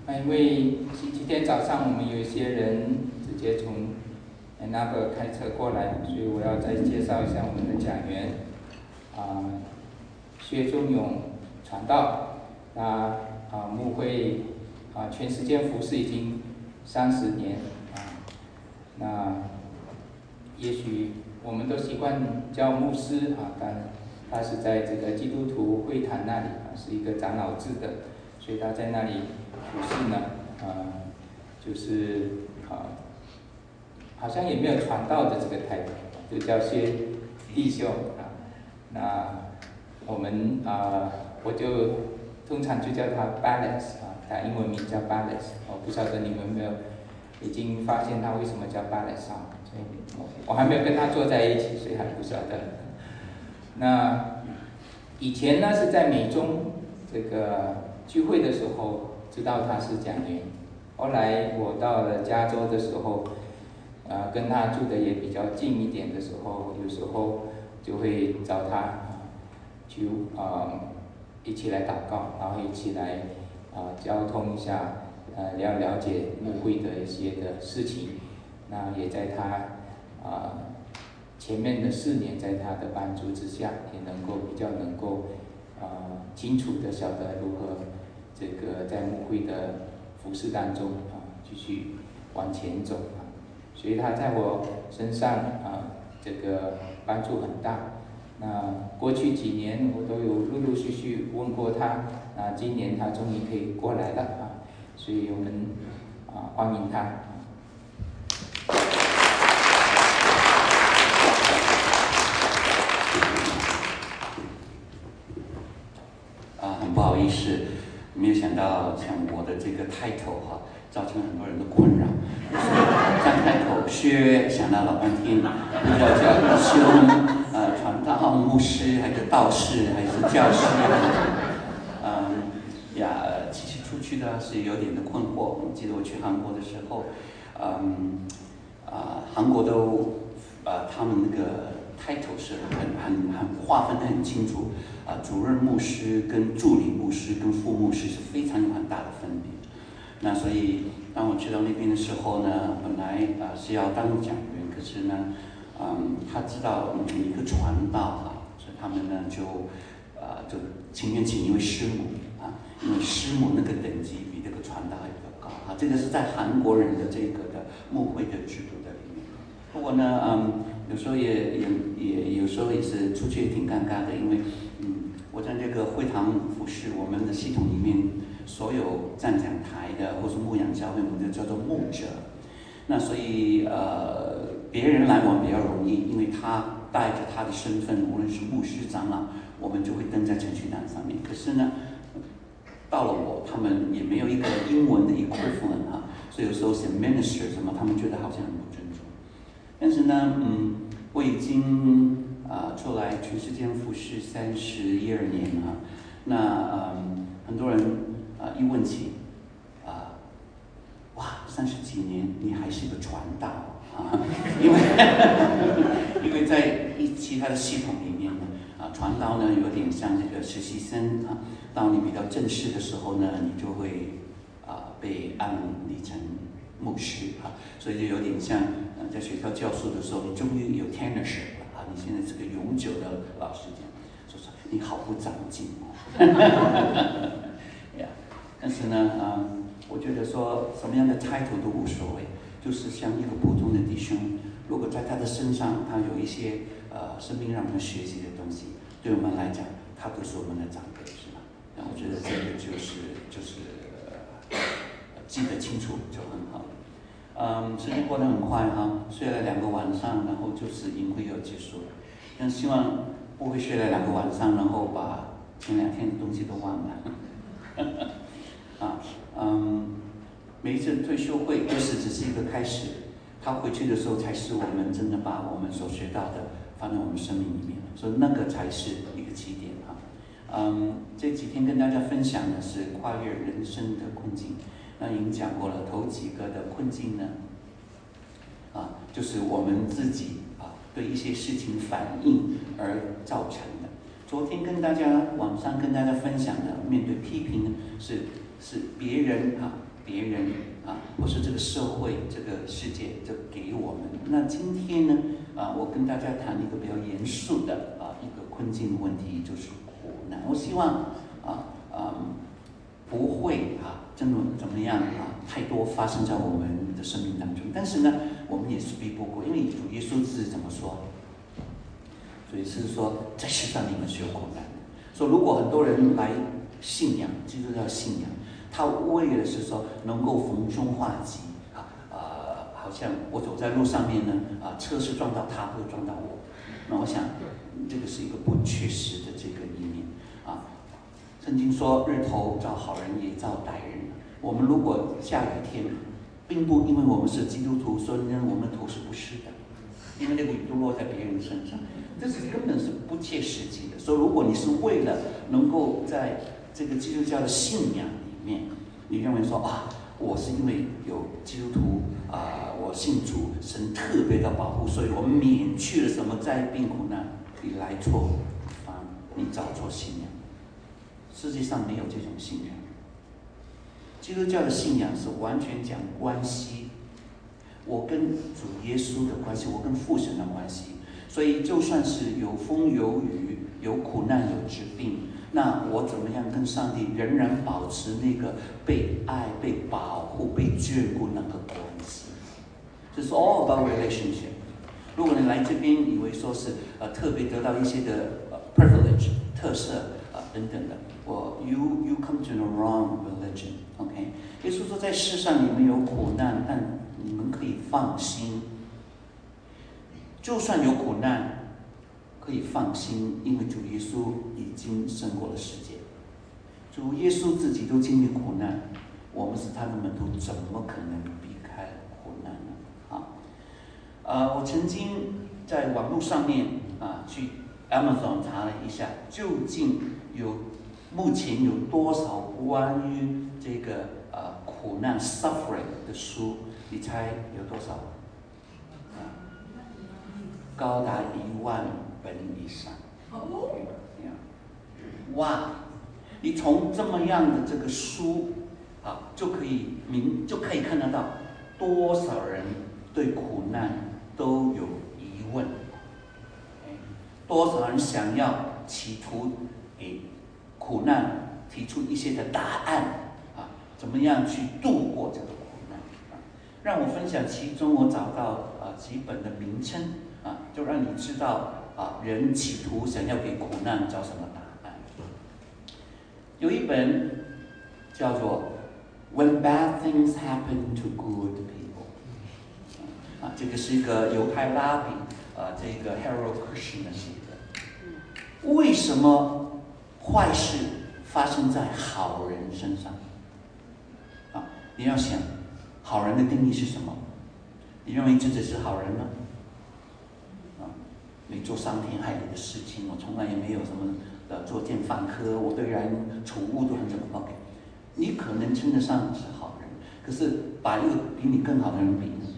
因为星期天早上我们有一些人直接从那个开车过来，所以我要再介绍一下我们的讲员薛忠勇传道，牧会全时间服侍已经30年那也许我们都习惯叫牧师但他是在这个基督徒会堂那里是一个长老制的，所以他在那里服侍呢就是好像也没有传道的这个态度，就叫薛弟兄那我们我就通常就叫他 Balance 他英文名叫 Balance， 我不晓得你们有没有已经发现他为什么叫 Balance 所以我还没有跟他坐在一起，所以还不晓得。那以前呢是在美中这个聚会的时候知道他是讲员，后来我到了加州的时候跟他住的也比较近一点的时候，有时候就会找他去一起来祷告，然后一起来交通一下了解牧会的一些的事情。那也在他前面的4年在他的帮助之下，也比较能够清楚的晓得如何这个在牧会的服事当中继续往前走所以他在我身上这个帮助很大。那过去几年我都有陆陆续续问过他，今年他终于可以过来了所以我们欢迎他。 很不好意思，没有想到像我的这个 title 造成很多人的困扰。看 title 薛想了老半天，不知道叫弟兄传道牧师还是道士还是教师其实出去的是有点的困惑。我记得我去韩国的时候，韩国都他们那个 title 是很划分得很清楚主任牧师跟助理牧师跟副牧师是非常有很大的分别。那所以当我去到那边的时候呢，本来是要当讲员，可是呢他知道一个传道所以他们呢就情愿请一位师母因为师母那个等级比这个传道还比较高这个是在韩国人的这个的牧会的制度的里面。不过呢有时候有时候也是出去也挺尴尬的，因为我在这个会堂服侍，我们的系统里面所有站讲台的或是牧养教会，我们就叫做牧者。那所以别人来我们比较容易，因为他带着他的身份，无论是牧师长老，我们就会登在程序单上面。可是呢到了他们也没有一个英文的equivalent所以有时候写 minister 什么，他们觉得好像很不尊重。但是呢我已经出来全世界服侍31-2年那很多人一问起哇30几年你还是个传道因为在其他的系统里面呢传道呢有点像这个实习生当你比较正式的时候呢，你就会被安立成牧师所以就有点像在学校教书的时候，你终于有 tenureship 了你现在是个永久的老师这样，说你好不长进但是呢我觉得说什么样的 title 都无所谓，就是像一个普通的弟兄，如果在他的身上他有一些生命让我们学习的东西，对我们来讲他都是我们的长辈，是吧？那我觉得这个就是记得清楚就很好。时间过得很快睡了2个晚上，然后就是营会要结束了。但希望不会睡了2个晚上，然后把前2天的东西都忘了。每一次退休会只是一个开始，他回去的时候才是我们真的把我们所学到的放在我们生命里面，所以那个才是一个起点这几天跟大家分享的是跨越人生的困境。那已经讲过了，头几个的困境呢就是我们自己对一些事情反应而造成的。昨天晚上跟大家分享的，面对批评呢是别人别人或是这个社会、这个世界就给我们。那今天呢，我跟大家谈一个比较严肃的一个困境的问题，就是苦难。我希望不会真的怎么样太多发生在我们的生命当中。但是呢，我们也是避不过，因为主耶稣是怎么说？主耶稣说，在世上你们是有苦难的。说如果很多人来信仰，基督教信仰，他为的是说能够逢凶化吉好像我走在路上面呢车是撞到他，不是撞到我。那我想这个是一个不确实的这个一面圣经说日头照好人也照歹人。我们如果下雨天，并不因为我们是基督徒，所以呢我们头是不湿的，因为那个雨都落在别人身上，这是根本是不切实际的。所以如果你是为了能够在这个基督教的信仰里面，你认为说我是因为有基督徒我信主，神特别的保护，所以我们免去了什么灾病苦难。你来错地方，你找错信仰。世界上没有这种信仰。基督教的信仰是完全讲关系，我跟主耶稣的关系，我跟父神的关系。所以就算是有风有雨，有苦难有疾病，那我怎么样跟上帝仍然保持那个被爱、被保护、被眷顾那个关系？这是 all about relationship。如果你来这边以为说是特别得到一些的privilege 特赦等等的，you come to the wrong religion。OK， 耶稣说在世上你们有苦难，但你们可以放心。就算有苦难，可以放心，因为主耶稣已经胜过了世界。主耶稣自己都经历苦难，我们是他的门徒，怎么可能避开苦难呢？我曾经在网络上面去 Amazon 查了一下，究竟目前有多少关于这个苦难 suffering 的书？你猜有多少？高达10000本以上。哇！你从这么样的这个书就可以看得到多少人对苦难都有疑问，多少人想要企图给苦难提出一些的答案怎么样去度过这个苦难让我分享其中我找到几本的名称就让你知道人企图想要给苦难找什么答案。有一本叫做 When Bad Things Happen to Good People， 这个是一个犹太拉比这个 Harold Kushner 写的。为什么坏事发生在好人身上？你要想，好人的定义是什么？你认为自己是好人吗？没做伤天害理的事情，我从来也没有什么作奸犯科，我对人处物都很怎么 OK。你可能称得上是好人，可是把一个比你更好的人比呢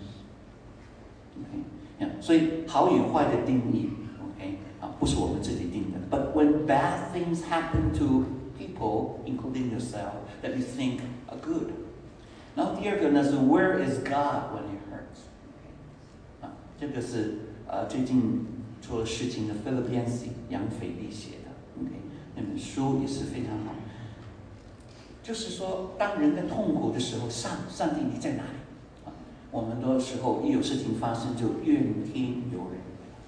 ？OK， 所以好与坏的定义 ，OK 不是我们自己定的。But when bad things happen to people, including yourself, that you think are good。然后第二个呢是 Where is God when it hurts？ 这个是最近出了事情的 Philip Yancey 杨斐利写的 ，OK， 那本书也是非常好。就是说，当人在痛苦的时候，上帝你在哪里？我们很多时候一有事情发生就怨天尤人。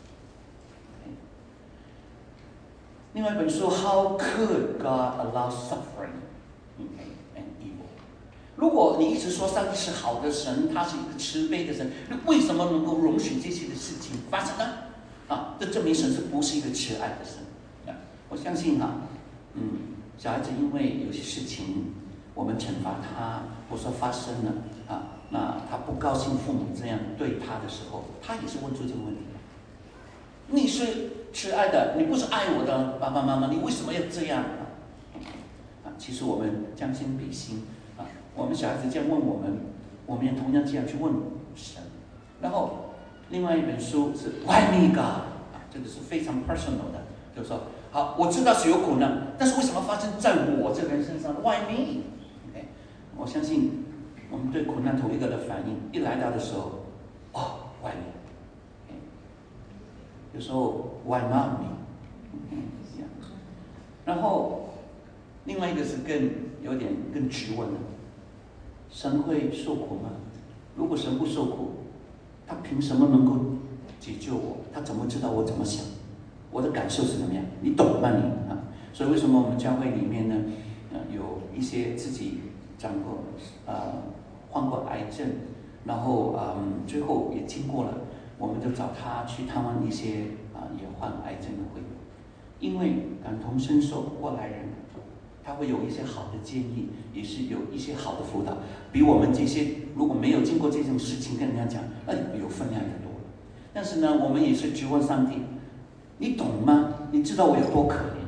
另外一本书 How could God allow suffering and evil？ 如果你一直说上帝是好的神，他是一个慈悲的神，那为什么能够容许这些的事情发生呢？这证明神是不是一个慈爱的神？我相信小孩子因为有些事情我们惩罚他，或者说发生了那他不高兴父母这样对他的时候，他也是问出这个问题：你是慈爱的，你不是爱我的爸爸妈妈，你为什么要这样其实我们将心比心我们小孩子这样问我们，我们也同样这样去问神。然后另外一本书是 Why Me God？ 这个是非常 personal 的，就是说，好，我知道是有苦难，但是为什么发生在我这个人身上 ？Why me？ 我相信我们对苦难同一个的反应，一来到的时候，哦，外面，有时候 why not me？然后另外一个是有点更直问的，神会受苦吗？如果神不受苦，他凭什么能够解救我？他怎么知道我怎么想？我的感受是怎么样？你懂吗你？所以为什么我们教会里面呢，有一些自己长过患过癌症，然后最后也经过了，我们就找他去探望一些也患癌症的会友，因为感同身受过来人，他会有一些好的建议，也是有一些好的辅导，比我们这些如果没有经过这种事情跟人家讲，有分量的多。但是呢，我们也是质问上帝，你懂吗？你知道我有多可怜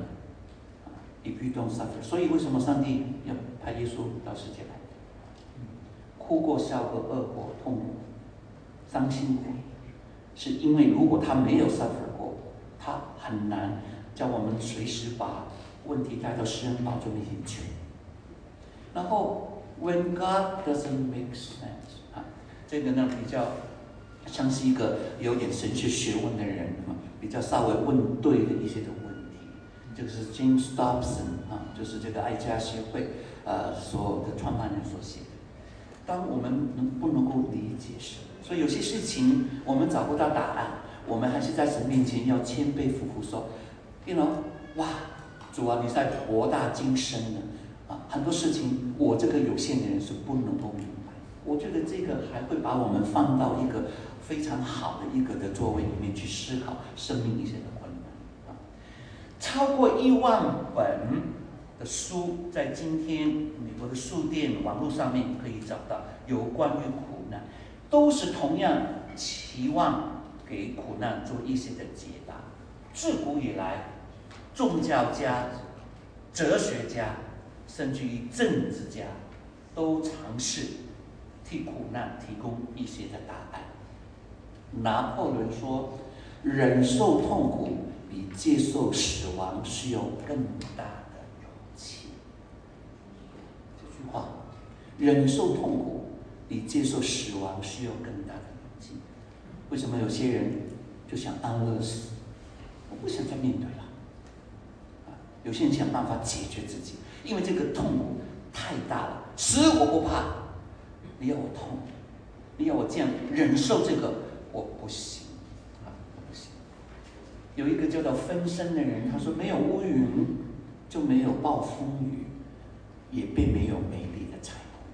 ？If you don't suffer， 所以为什么上帝要派耶稣到世界来？哭过、笑过、饿过、痛过、伤心过，是因为如果他没有 suffer 过，他很难叫我们随时把问题带到施恩宝座面前去。然后 ，When God doesn't make sense， 这个呢比较像是一个有点神学学问的人比较稍微问对的一些的问题。这个是 James Dobson 就是这个爱家协会所有的创办人所写的。当我们不能够理解神，所以有些事情我们找不到答案，我们还是在神面前要谦卑俯伏说，哇，主啊，你在博大精深的很多事情我这个有限的人是不能够明白。我觉得这个还会把我们放到一个非常好的一个的座位里面去思考生命一些的困难超过1万本的书，在今天美国的书店网络上面可以找到有关于苦难，都是同样期望给苦难做一些的解答。自古以来，宗教家、哲学家，甚至于政治家，都尝试替苦难提供一些的答案。拿破仑说，忍受痛苦比接受死亡需要更大的勇气。这句话，忍受痛苦比接受死亡需要更大的勇气。为什么有些人就想安乐死？我不想再面对了。有些人想办法解决自己，因为这个痛苦太大了，死我不怕，你要我痛，你要我这样忍受这个，我不行我不行。有一个叫做分身的人，他说没有乌云就没有暴风雨，也并没有美丽的彩虹。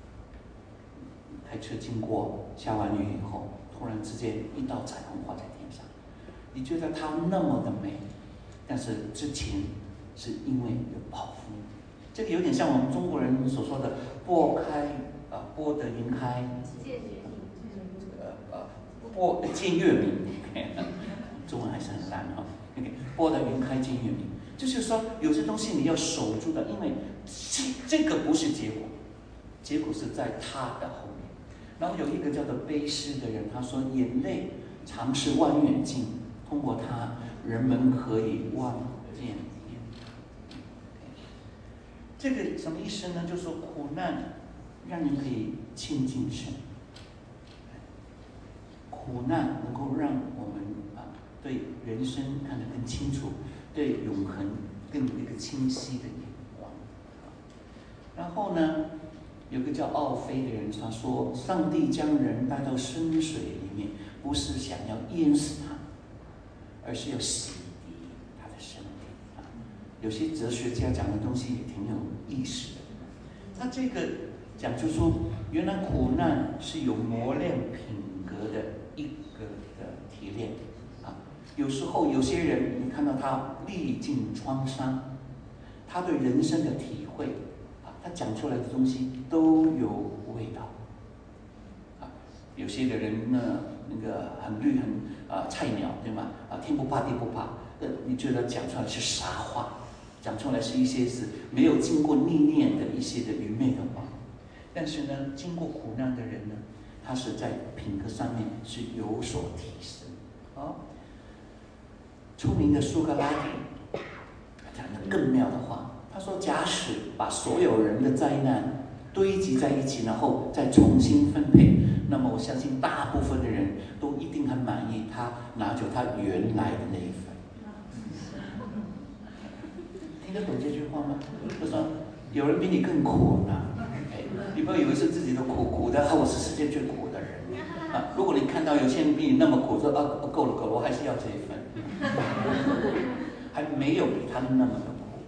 开车经过下完雨以后，突然之间一道彩虹画在天上，你觉得它那么的美，但是之前是因为有暴风雨。这个有点像我们中国人所说的拨得云开，见月明，中文还是很烂拨得云开见月明，就是说有些东西你要守住的，因为这个不是结果，结果是在它的后面。然后有一个叫做悲诗的人，他说眼泪常是望远镜，通过它人们可以望见天。这个什么意思呢？就是说苦难让人可以亲近神，苦难能够让我们对人生看得更清楚，对永恒更有一个清晰的眼光。然后呢，有个叫奥菲的人，他说上帝将人带到深水里面，不是想要淹死他，而是要洗涤他的生命。有些哲学家讲的东西也挺有意思的。他这个讲就说，原来苦难是有磨练品格的一个的提炼有时候有些人，你看到他历尽创伤，他对人生的体会他讲出来的东西都有味道有些的人呢，那个很绿很菜鸟，对吗？天不怕地不怕，你觉得讲出来是傻话，讲出来是一些是没有经过历练的一些的愚昧的话。但是呢，经过苦难的人呢，他是在品格上面是有所提升。出名的苏格拉底讲的更妙的话，他说：假使把所有人的灾难堆积在一起，然后再重新分配。那么我相信大部分的人都一定很满意，他拿走他原来的那一份。听得懂这句话吗？就说有人比你更苦呢，你不要以为是自己的苦的，我是世界最苦的人啊！如果你看到有些人比你那么苦，说够了，我还是要这一份，还没有比他们那么的苦。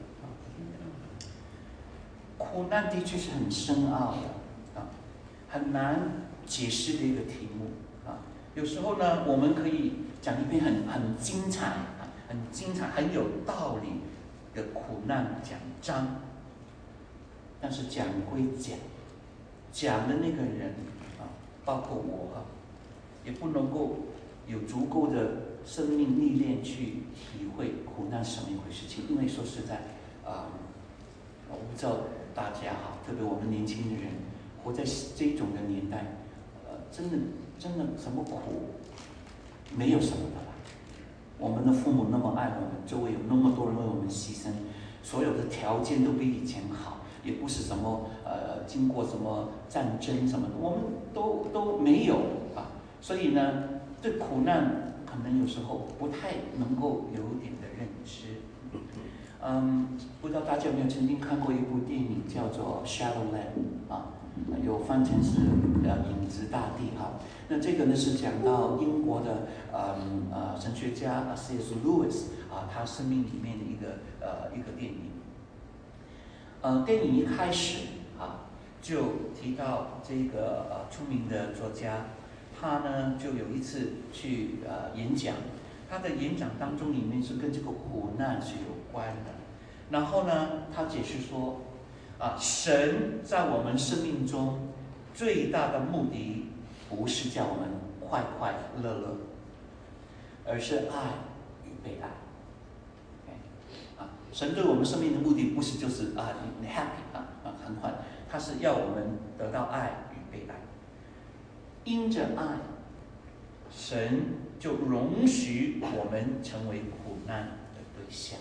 苦难的确是很深奥的啊，很难解释的一个题目啊。有时候呢，我们可以讲一篇很精彩、很精彩、很有道理的苦难讲章，但是讲归讲的那个人啊，包括我啊，也不能够有足够的生命历练去体会苦难是什么一回事情。因为说实在，我不知道大家哈，特别我们年轻的人活在这种的年代，真的什么苦没有什么的啦。我们的父母那么爱我们，周围有那么多人为我们牺牲，所有的条件都比以前好，也不是什么经过什么战争什么的，我们都没有啊。所以呢，对苦难可能有时候不太能够有点的认知。不知道大家有没有曾经看过一部电影叫做《Shadowland》啊，有翻成是影子大地哈。那这个呢是讲到英国的神学家C.S. Lewis 啊，他生命里面的一个电影。电影一开始啊就提到这个出名的作家，他呢就有一次去演讲，他的演讲当中里面是跟这个苦难是有关的。然后呢，他解释说，神在我们生命中最大的目的不是叫我们快快乐乐，而是爱与被爱。神对我们生命的目的不是就是你 happy 很快，他是要我们得到爱与被爱。因着爱，神就容许我们成为苦难的对象。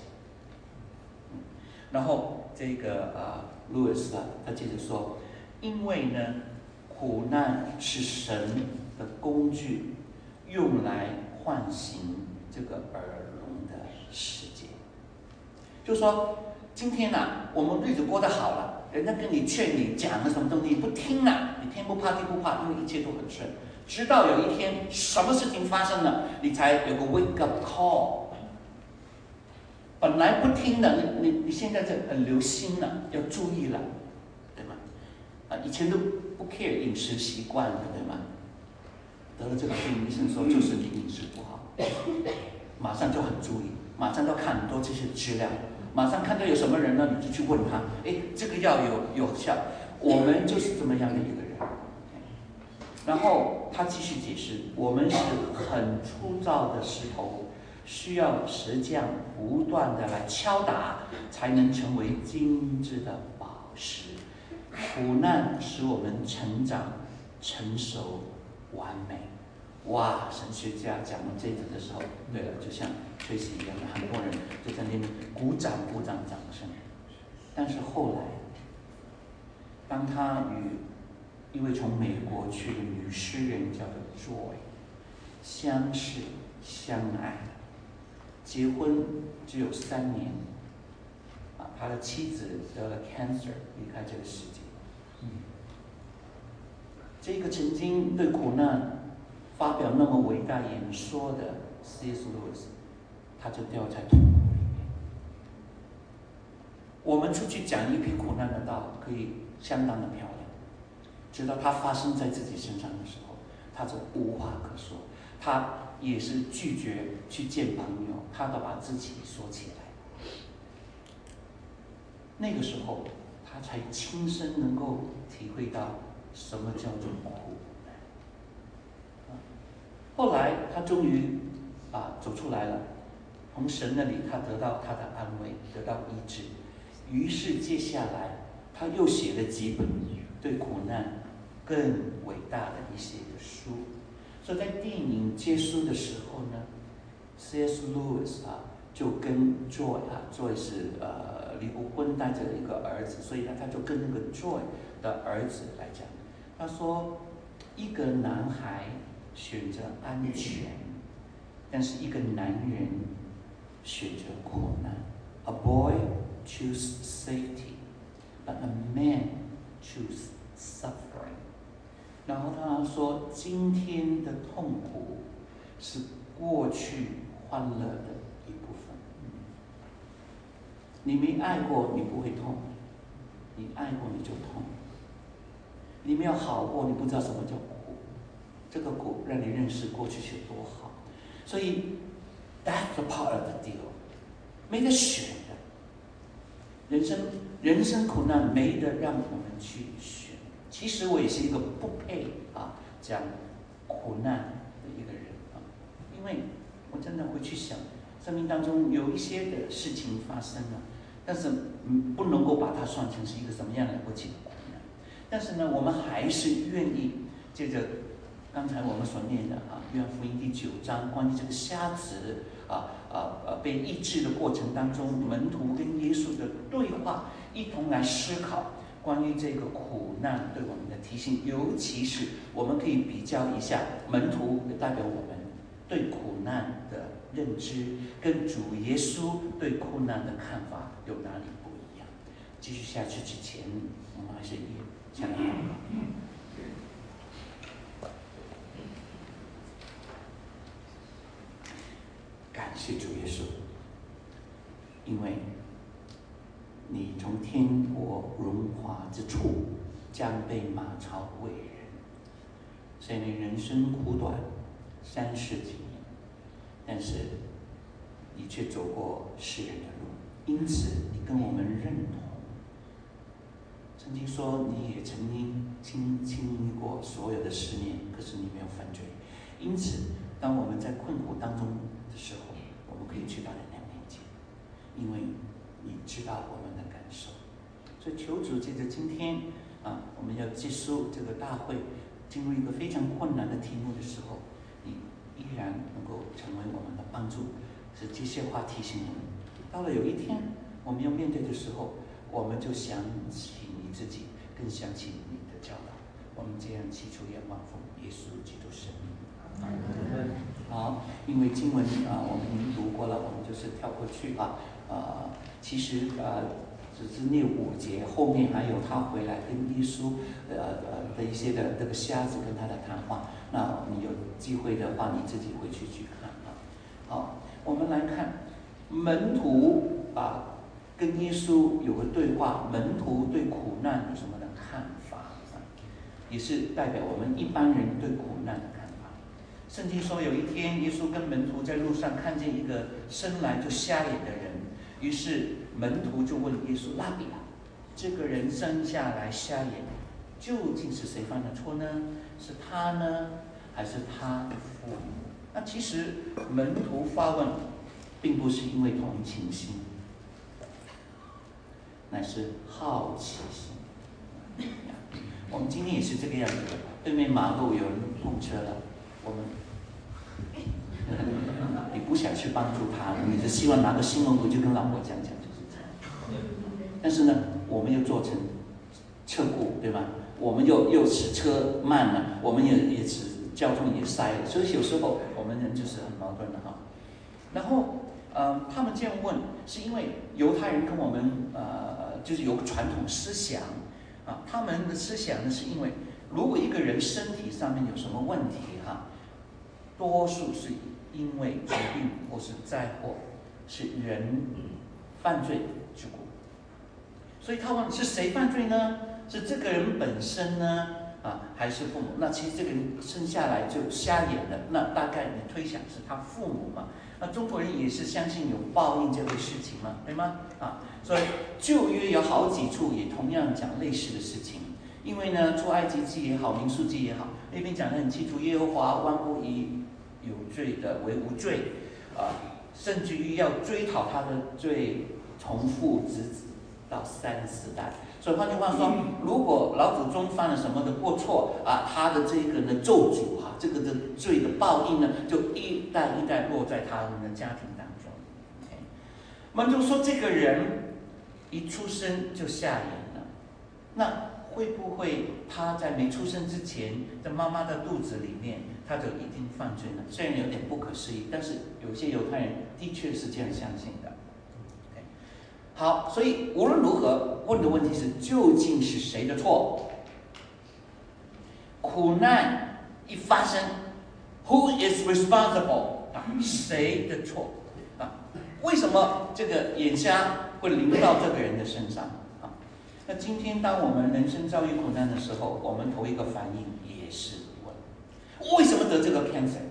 然后这个路易斯他接着说，因为呢，苦难是神的工具，用来唤醒这个耳聋的世界。就说今天我们日子过得好了，人家跟你劝你讲了什么东西，你不听了，你天不怕地不怕，因为一切都很顺。直到有一天什么事情发生了，你才有个 wake up call。本来不听的，你现在就很留心了，要注意了，对吗？以前都不 care 饮食习惯了，对吗？得了这个病，医生说就是你饮食不好，马上就很注意，马上要看很多这些资料，马上看到有什么人呢，你就去问他，这个药有效，我们就是这么样的一个人。然后他继续解释，我们是很粗糙的石头，需要石匠不断的来敲打，才能成为精致的宝石。苦难使我们成长、成熟、完美。哇！神学家讲到这个的时候，对了，就像崔西一样的，很多人就在那边鼓掌掌声。但是后来，当他与一位从美国去的女诗人叫做 Joy 相识相爱，结婚只有3年，他的妻子得了 cancer 离开这个世界。这个曾经对苦难发表那么伟大演说的 C.S. Lewis， 他就掉在痛苦里面。我们出去讲一篇苦难的道，可以相当的漂亮，直到它发生在自己身上的时候，他就无话可说。他也是拒绝去见朋友，他都把自己锁起来。那个时候，他才亲身能够体会到什么叫做苦难。后来他终于走出来了，从神那里他得到他的安慰，得到医治。于是接下来他又写了几本对苦难更伟大的一些的书。所以在电影结束的时候呢，C.S. Lewis 就跟 Joy 是离过婚，带着一个儿子，所以他就跟那个 Joy 的儿子来讲，他说一个男孩选择安全，但是一个男人选择苦难。A boy choose safety, but a man choose suffering. 然后他说，今天的痛苦是过去欢乐的一部分。你没爱过，你不会痛；你爱过，你就痛。你没有好过，你不知道什么叫苦。这个苦让你认识过去是多好。所以 that's the part of the deal， 没得选的。人生苦难没得让我们去选。其实我也是一个不配讲苦难的一个人因为我真的会去想，生命当中有一些的事情发生了，但是不能够把它算成是一个什么样了不起的苦难。但是呢，我们还是愿意借着刚才我们所念的约翰福音第9章关于这个瞎子被医治的过程当中，门徒跟耶稣的对话，一同来思考关于这个苦难对我们的提醒。尤其是我们可以比较一下门徒代表我们对苦难的认知，跟主耶稣对苦难的看法有哪里不一样。继续下去之前，我们还是先来祷告。感谢主耶稣，因为你从天国荣华之处将被马槽为人，虽然你人生苦短30几年，但是你却走过世人的路，因此你跟我们认同。曾经说你也曾经历过所有的试炼，可是你没有犯罪。因此当我们在困苦当中的时候，我们可以去到你的面前，因为你知道我们的感受。所以求主借着今天我们要结束这个大会，进入一个非常困难的题目的时候，你依然能够成为我们的帮助，是这些话提醒我们。到了有一天我们要面对的时候，我们就想起你自己，更想起你的教导。我们这样祈求仰望奉耶稣基督圣名。好，因为经文我们已经读过了，我们就是跳过去其实只是念5节，后面还有他回来跟耶稣的一些的这个瞎子跟他的谈话。那你有机会的话，你自己回去看好，我们来看门徒跟耶稣有个对话，门徒对苦难有什么的看法也是代表我们一般人对苦难的看法。圣经说有一天耶稣跟门徒在路上看见一个生来就瞎眼的人，于是门徒就问耶稣，拉比这个人生下来瞎眼，究竟是谁犯的错呢？是他呢，还是他的父母？那其实门徒发问并不是因为同情心，乃是好奇心。我们今天也是这个样子的，对面马路有人碰车了，我们你不想去帮助他，你是希望拿个新闻回去跟老婆讲，就是这样。但是呢，我们又做成车库，对吧？我们又使车慢了，我们也使交通也塞了，所以有时候我们人就是很矛盾的然后他们这样问，是因为犹太人跟我们就是有个传统思想他们的思想呢，是因为如果一个人身体上面有什么问题多数是因为疾病或是灾祸，是人犯罪之故。所以他问是谁犯罪呢？是这个人本身呢还是父母？那其实这个人生下来就瞎眼了，那大概你推想是他父母嘛。那中国人也是相信有报应这类事情嘛，对吗？所以旧约有好几处也同样讲类似的事情。因为呢，出埃及记也好，民数记也好，那边讲得很清楚，耶和华万不以有罪的为无罪甚至于要追讨他的罪，从父直子到3、4代。所以换句话说，如果老祖宗犯了什么的过错他的这个呢咒诅这个的罪的报应呢，就一代一代落在他们的家庭当中。 我们就说这个人一出生就下眼了，那会不会他在没出生之前，在妈妈的肚子里面，他就已经犯罪了？虽然有点不可思议，但是有些犹太人的确是这样相信的。好，所以无论如何，问的问题是究竟是谁的错？苦难一发生 ，Who is responsible？ 谁的错？为什么这个眼瞎会临到这个人的身上？那今天当我们人生遭遇苦难的时候，我们头一个反应也是问：为什么得这个 cancer？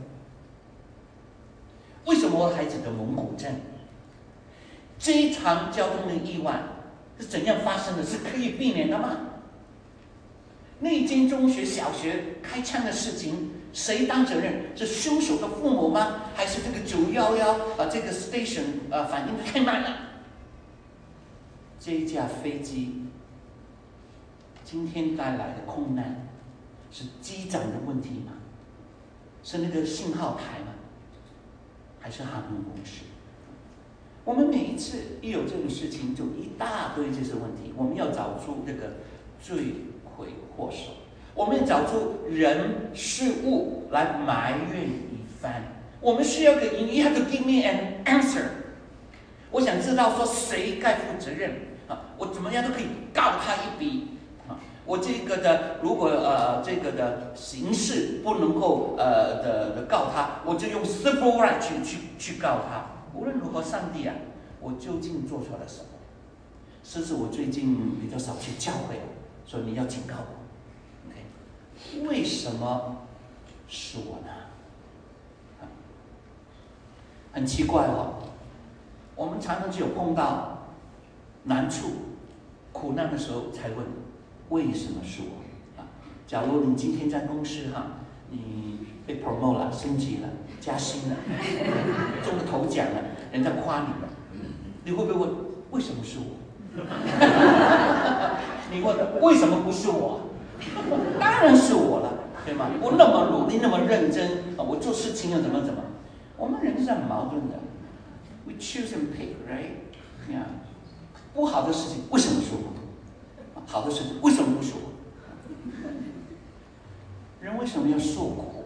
为什么我孩子得蒙古症？这一场交通的意外是怎样发生的？是可以避免的吗？那间中学、小学开枪的事情，谁当责任？是凶手的父母吗？还是这个911这个 station 反应的太慢了？这一架飞机今天带来的空难，是机长的问题吗？是那个信号台吗？还是航空公司？我们每一次一有这种事情，就一大堆这些问题，我们要找出这个罪魁祸首，我们找出人事物来埋怨一番。我们需要个 You have to give me an answer。我想知道说谁该负责任我怎么样都可以告他一笔我这个的如果这个的刑事不能够的告他，我就用 civil right 去告他。无论如何，上帝我究竟做错了什么？甚至我最近比较少去教会所以你要警告我。OK， 为什么是我呢？很奇怪我们常常只有碰到难处、苦难的时候才问为什么是我假如你今天在公司你被 promote 了，升级了，加薪了，中了头奖了，人家夸你了，你会不会问为什么是我？你问为什么不是我？当然是我了，对吗？我那么努力，那么认真我做事情又怎么？我们人是很矛盾的。We choose and pick, right? 不好的事情为什么是我？好的事情为什么不是我？人为什么要受苦？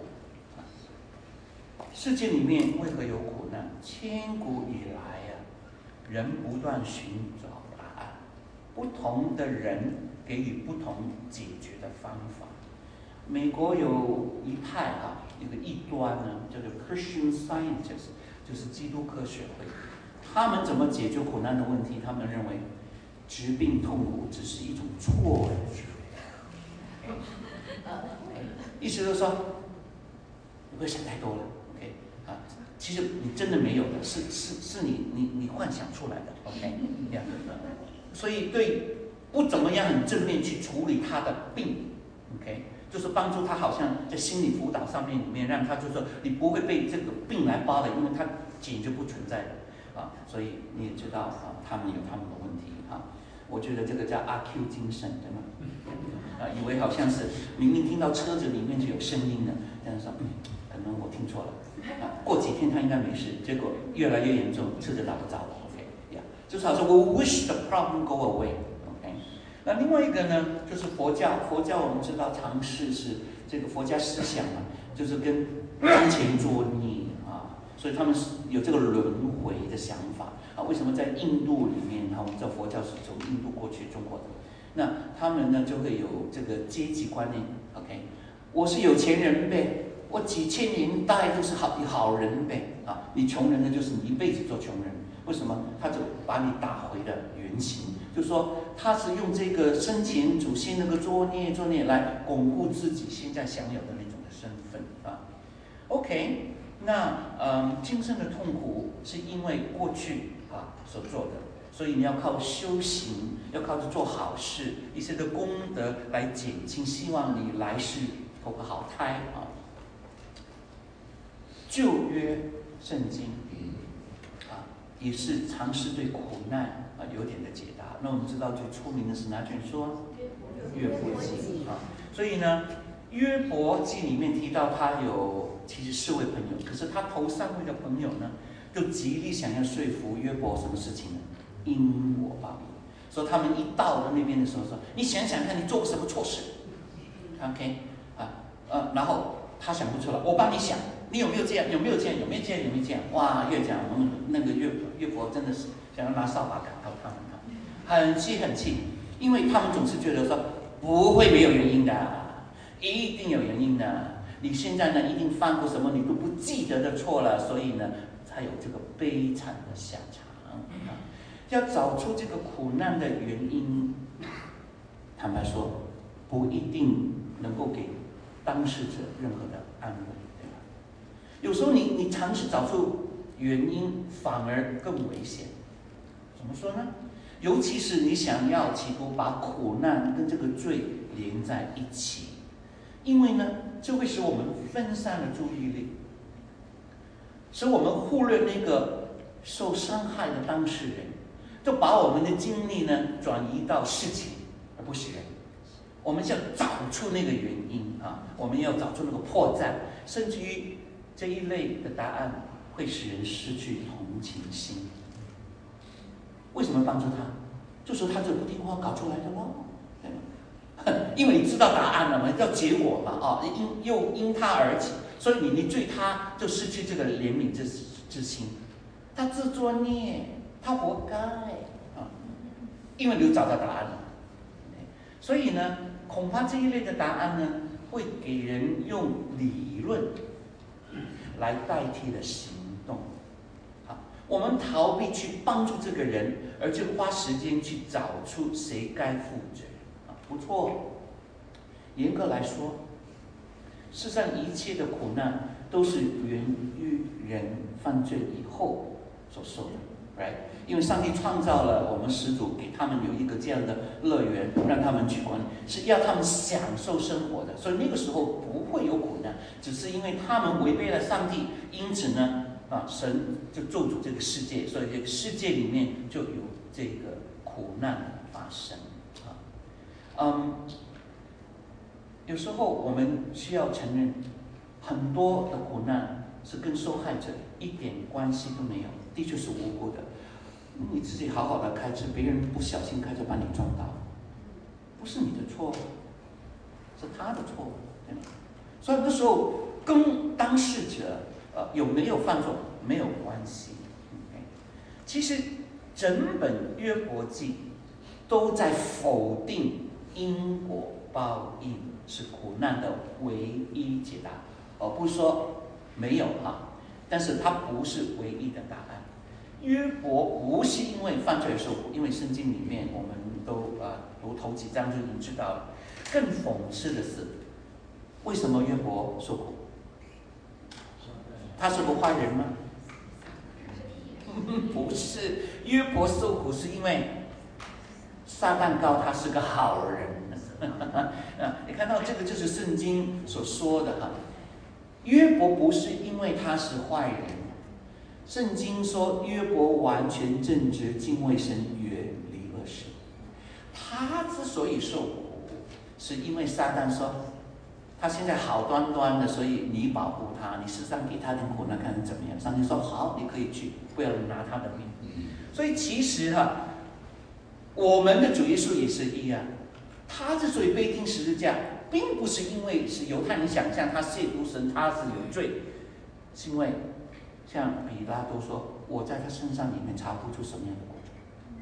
世界里面为何有苦难？千古以来人不断寻找答案，不同的人给予不同解决的方法。美国有一派一个异端叫做 Christian Scientists， 就是基督科学会。他们怎么解决苦难的问题？他们认为疾病痛苦只是一种错觉。意思就是说，你不要想太多了 ，OK 其实你真的没有的，是你幻想出来的 ，OK， 所以对不怎么样很正面去处理他的病 ，OK， 就是帮助他，好像在心理辅导上面里面，让他就是说你不会被这个病来包的，因为它简直不存在的所以你也知道他们有他们的问题我觉得这个叫阿 Q 精神，对吗？以为好像是明明听到车子里面就有声音的，这样说可能我听错了过几天他应该没事，结果越来越严重，车子打不着了 ，OK， 就是好像我 wish the problem go away，OK。那另外一个呢，就是佛教我们知道常识是这个佛家思想就是跟金钱作孽所以他们是有这个轮回的想法为什么在印度里面我们知道佛教是从印度过去中国的，那他们呢就会有这个阶级观念 ，OK， 我是有钱人呗，我几千年代都是好人呗你穷人呢就是你一辈子做穷人，为什么？他就把你打回了原形，就是说他是用这个生前祖先那个作孽来巩固自己现在享有的那种的身份OK。那今生的痛苦是因为过去所做的，所以你要靠修行，要靠着做好事，一些的功德来减轻，希望你来世投个好胎旧约圣经也是尝试对苦难有点的解答。那我们知道最出名的是哪卷书？约伯记所以呢，约伯记里面提到他有其实4位朋友，可是他头3位的朋友呢， 就极力想要说服约伯什么事情呢？因果报应。所以他们一到了那边的时候说：“你想想看，你做过什么错事 ？”OK 然后他想不出来，我帮你想，你有没有这样？有没有这样？有没有这样？有没有这样？哇，越讲我们那个约伯真的是想要拿扫把赶到他们，很气很气，因为他们总是觉得说不会没有原因的，一定有原因的。你现在呢一定犯过什么你都不记得的错了，所以呢才有这个悲惨的下场。要找出这个苦难的原因，坦白说，不一定能够给当事者任何的安慰，对吧？有时候你尝试找出原因，反而更危险。怎么说呢？尤其是你想要企图把苦难跟这个罪连在一起，因为呢，这会使我们分散了注意力，使我们忽略那个受伤害的当事人，就把我们的精力呢转移到事情，而不是人。我们要找出那个原因我们要找出那个破绽，甚至于这一类的答案会使人失去同情心。为什么帮助他？就说他这不听话搞出来的咯，对吗？因为你知道答案了嘛，要结果嘛因他而起，所以你对他就失去这个怜悯之心，他自作孽，他活该因为你就找到答案了。所以呢，恐怕这一类的答案呢，会给人用理论来代替了行动。我们逃避去帮助这个人，而就花时间去找出谁该负责不错。严格来说，世上一切的苦难都是源于人犯罪以后所受的 ，right？ 因为上帝创造了我们始祖，给他们有一个这样的乐园，让他们去管理，是要他们享受生活的，所以那个时候不会有苦难，只是因为他们违背了上帝，因此呢，神就咒诅这个世界，所以这个世界里面就有这个苦难发生有时候我们需要承认，很多的苦难是跟受害者一点关系都没有，的确是无辜的。你自己好好的开车，别人不小心开车把你撞到，不是你的错，是他的错，对吗？所以那时候跟当事者有没有犯错没有关系。其实整本约伯记都在否定因果报应是苦难的唯一解答，不是说没有但是它不是唯一的答案。约伯不是因为犯罪而受苦，因为圣经里面我们都读头几章就已经知道了。更讽刺的是，为什么约伯受苦？他是个坏人吗？不是，约伯受苦是因为撒旦告他是个好人。你看到这个就是圣经所说的约伯不是因为他是坏人。圣经说约伯完全正直，敬畏神，远离恶事。他之所以受苦，是因为撒旦说他现在好端端的，所以你保护他，你时常给他点苦难，看怎么样。上帝说好，你可以去，不要拿他的命。所以其实我们的主耶稣也是一样，他之所以被钉十字架，并不是因为是犹太人想象他亵渎神，他是有罪，是因为像彼拉多说，我在他身上里面查不出什么样的过错，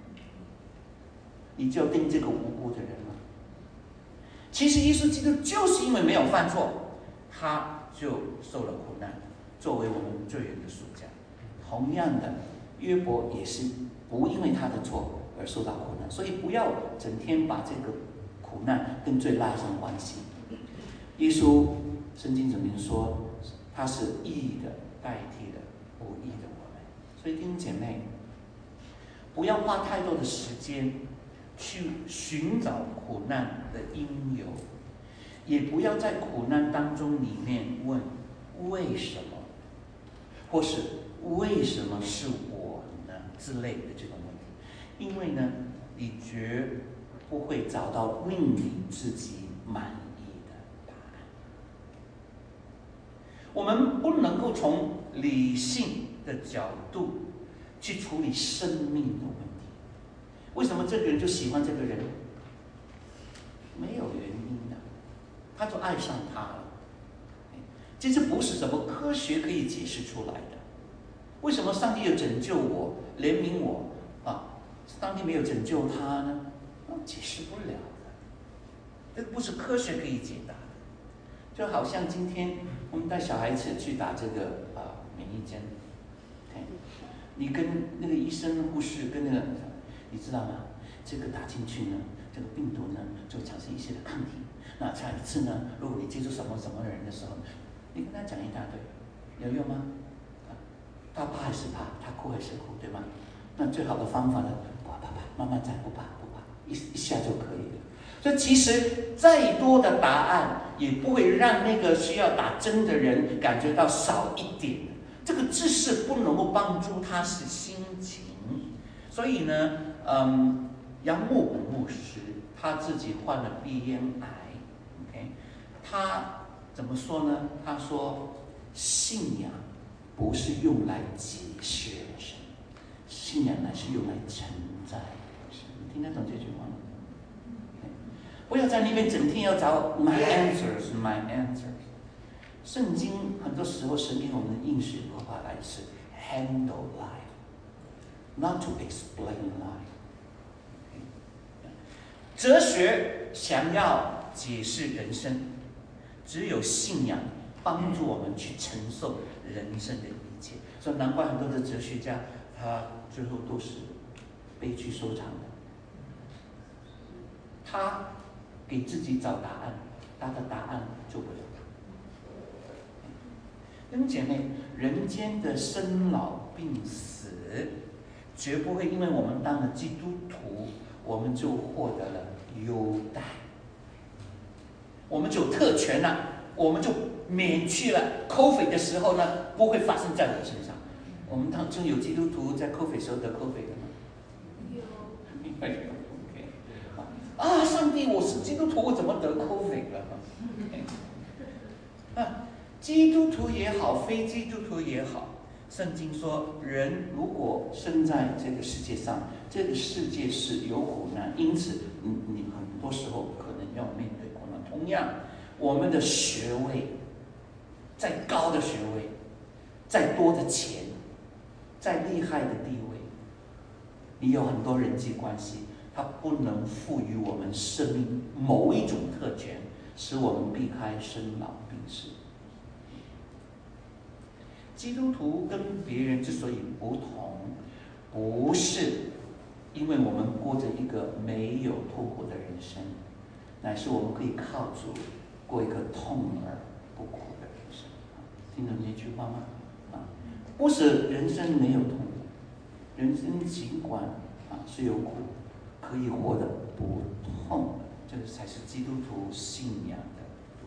你就定这个无辜的人了。其实耶稣基督就是因为没有犯错，他就受了苦难，作为我们罪人的赎价。同样的，约伯也是不因为他的错而受到苦难，所以不要整天把这个苦难跟罪拉上关系。耶稣圣经怎么说？他是义的代替了不义的我们。所以弟兄姐妹，不要花太多的时间去寻找苦难的因由，也不要在苦难当中里面问为什么，或是为什么是我呢之类的这种问题，因为呢，你绝不会找到令你自己满意的答案。我们不能够从理性的角度去处理生命的问题。为什么这个人就喜欢这个人？没有原因的，他就爱上他了。这不是什么科学可以解释出来的。为什么上帝要拯救我、怜悯我上帝没有拯救他呢？解释不了的，这不是科学可以解答的。就好像今天我们带小孩子去打这个免疫针，你跟那个医生、护士跟那个，你知道吗？这个打进去呢，这个病毒呢就会产生一些的抗体。那下一次呢，如果你接触什么人的时候，你跟他讲一大堆，有用吗？他怕还是怕，他哭还是哭，对吗？那最好的方法呢，不怕，慢慢再不怕，一下就可以了。所以其实再多的答案也不会让那个需要打针的人感觉到少一点。这个知识不能够帮助他是心情。所以呢，杨牧谷牧师他自己患了鼻咽癌 ，OK， 他怎么说呢？他说，信仰不是用来解释人生，信仰乃是用来承载人生。你听得懂这句话吗？不要在那边整天要找 my answers。圣经很多时候神给我们的应许的话来是 handle life，not to explain life。哲学想要解释人生，只有信仰帮助我们去承受人生的一切。所以难怪很多的哲学家他最后都是悲剧收场的。他给自己找答案，他的答案救不了他。弟兄姐妹，人间的生老病死，绝不会因为我们当了基督徒，我们就获得了优待，我们就有特权了，我们就免去了 COVID 的时候呢，不会发生在我身上。我们当中有基督徒在 COVID 时候得 COVID 的吗？有。上帝，我是基督徒，我怎么得 COVID 了？基督徒也好，非基督徒也好，圣经说，人如果生在这个世界上，这个世界是有苦难，因此你很多时候可能要面对苦难。同样，我们的学位，再高的学位，再多的钱，再厉害的地位，你有很多人际关系，它不能赋予我们生命某一种特权，使我们避开生老病死。基督徒跟别人之所以不同，不是因为我们过着一个没有痛苦的人生，乃是我们可以靠主过一个痛而不苦的人生。听懂这句话吗？不是人生没有痛苦，人生尽管是有苦，可以活得不痛，这个才是基督徒信仰的。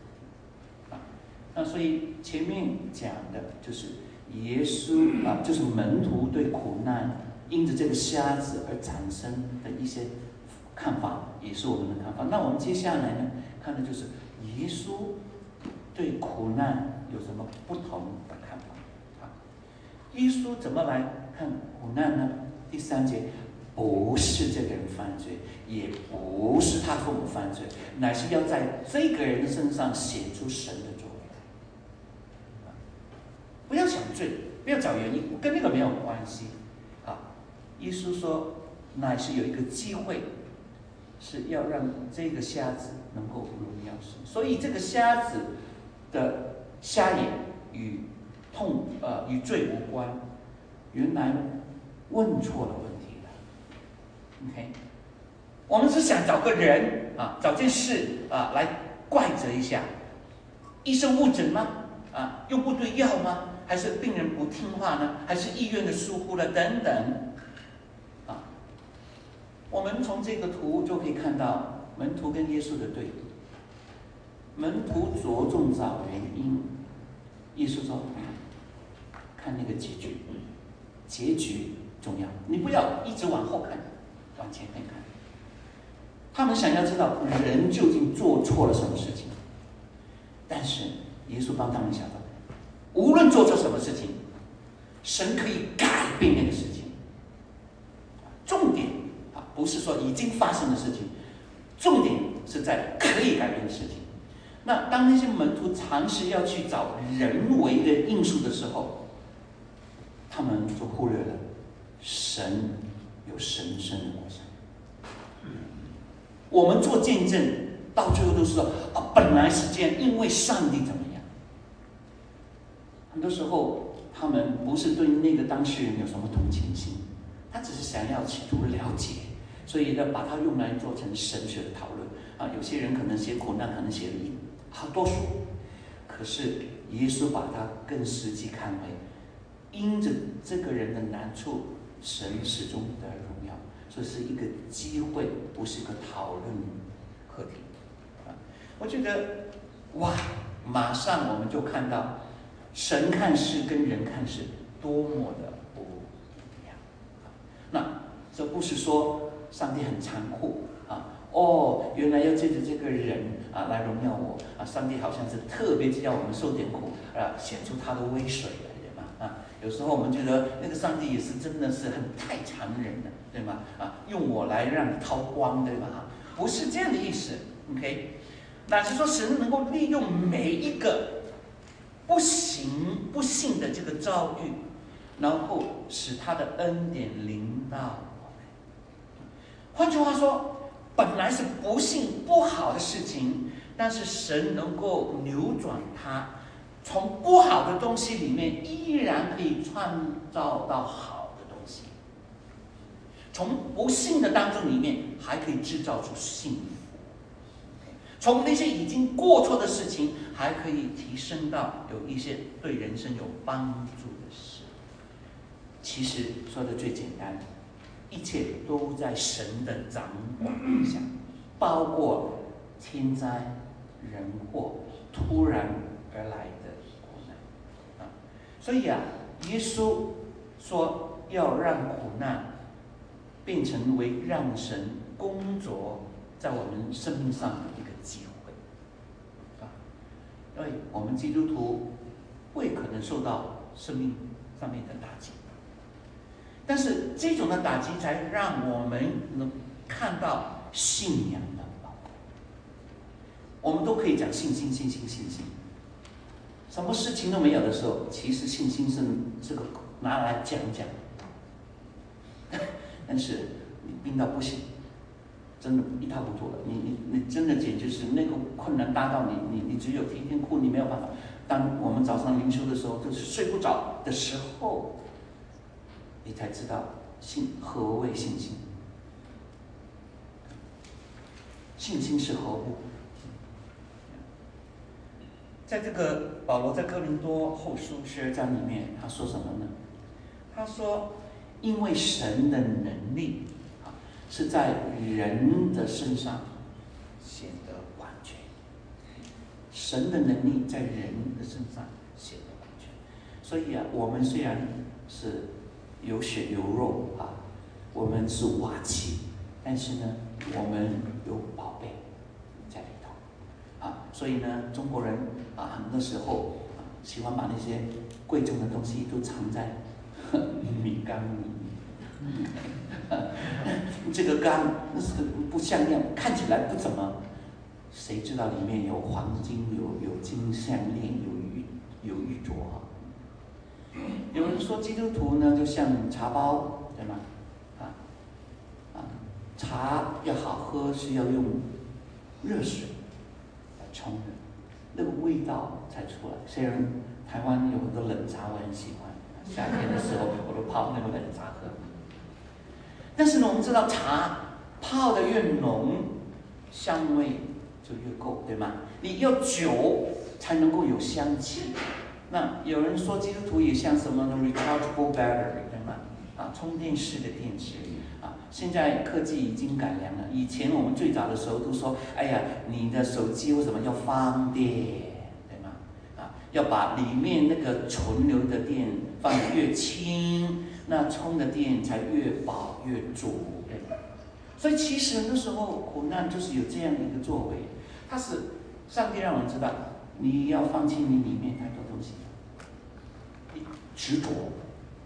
那所以前面讲的就是耶稣就是门徒对苦难因着这个瞎子而产生的一些看法，也是我们的看法。那我们接下来呢，看的就是耶稣对苦难有什么不同的看法。耶稣怎么来看苦难呢？第3节，不是这个人犯罪，也不是他父母犯罪，乃是要在这个人身上显出神的作为。不要想罪，不要找原因，跟那个没有关系。耶稣说，乃是有一个机会，是要让这个瞎子能够荣耀神。所以这个瞎子的瞎眼与罪无关，原来问错了问题了。OK， 我们只想找个人找件事来怪责一下，医生误诊吗？用不对药吗？还是病人不听话呢？还是医院的疏忽了等等？我们从这个图就可以看到门徒跟耶稣的对比。门徒着重找原因，耶稣说看那个结局，结局重要，你不要一直往后看，往前面看。他们想要知道人究竟做错了什么事情，但是耶稣帮他们想到，无论做错什么事情， 神可以改变那个事情。重点不是说已经发生的事情，重点是在可以改变的事情。那当那些门徒尝试要去找人为的因素的时候，他们就忽略了神有神圣的国象。我们做见证到最后都是说本来是这样，因为上帝怎么样。很多时候他们不是对那个当事人有什么同情心，他只是想要企图了解，所以呢把它用来做成神学的讨论有些人可能写苦难，可能写了好多书，可是耶稣把它更实际看为，因着这个人的难处，神始终得荣耀，这是一个机会，不是一个讨论课题我觉得哇，马上我们就看到神看事跟人看事多么的不一样那这不是说上帝很残酷原来要借着这个人来荣耀我上帝好像是特别要我们受点苦显出他的威水来嘛有时候我们觉得那个上帝也是真的是太残忍了，对吗？用我来让你掏光，对吧？不是这样的意思 ，OK？ 那是说神能够利用每一个不幸的这个遭遇，然后使他的恩典临到我们。换句话说，本来是不幸不好的事情，但是神能够扭转它，从不好的东西里面依然可以创造到好的东西，从不幸的当中里面还可以制造出幸福，从那些已经过错的事情还可以提升到有一些对人生有帮助的事。其实说的最简单，一切都在神的掌管下，包括天灾人祸突然而来的苦难所以耶稣说要让苦难变成为让神工作在我们生命上的一个机会因为我们基督徒会可能受到生命上面的打击，但是这种的打击才让我们能看到信仰的宝贵。我们都可以讲信心，什么事情都没有的时候，其实信心是这个拿来讲讲但是你病到不行，真的一塌糊涂了，你真的简直是那个困难大到你只有天天哭，你没有办法。当我们早上灵修的时候，就是睡不着的时候，你才知道何谓信心。信心是何物？在这个保罗在哥林多后书12章里面，他说什么呢？他说，因为神的能力是在人的身上显得完全，神的能力在人的身上显得完全。所以我们虽然是有血有肉我们是瓦器，但是呢，我们有宝贝在里头所以呢，中国人很多时候喜欢把那些贵重的东西都藏在米缸里面这个缸那是不像样，看起来不怎么，谁知道里面有黄金，有金项链，有玉镯有人说基督徒呢就像茶包，对吗？茶要好喝是要用热水来冲的，那个味道才出来。虽然台湾有很多冷茶，我很喜欢，夏天的时候我都泡那个冷茶喝。但是呢，我们知道茶泡的越浓，香味就越够，对吗？你要久才能够有香气。那有人说基督徒也像什么呢 ？rechargeable battery， 对吗？充电式的电池现在科技已经改良了。以前我们最早的时候都说，哎呀，你的手机为什么要放电，对吗？要把里面那个存留的电放得越轻，那充的电才越饱越足，对吧？所以其实那时候苦难就是有这样的一个作为，它是上帝让我们知道，你要放弃你里面太多东西，你执着，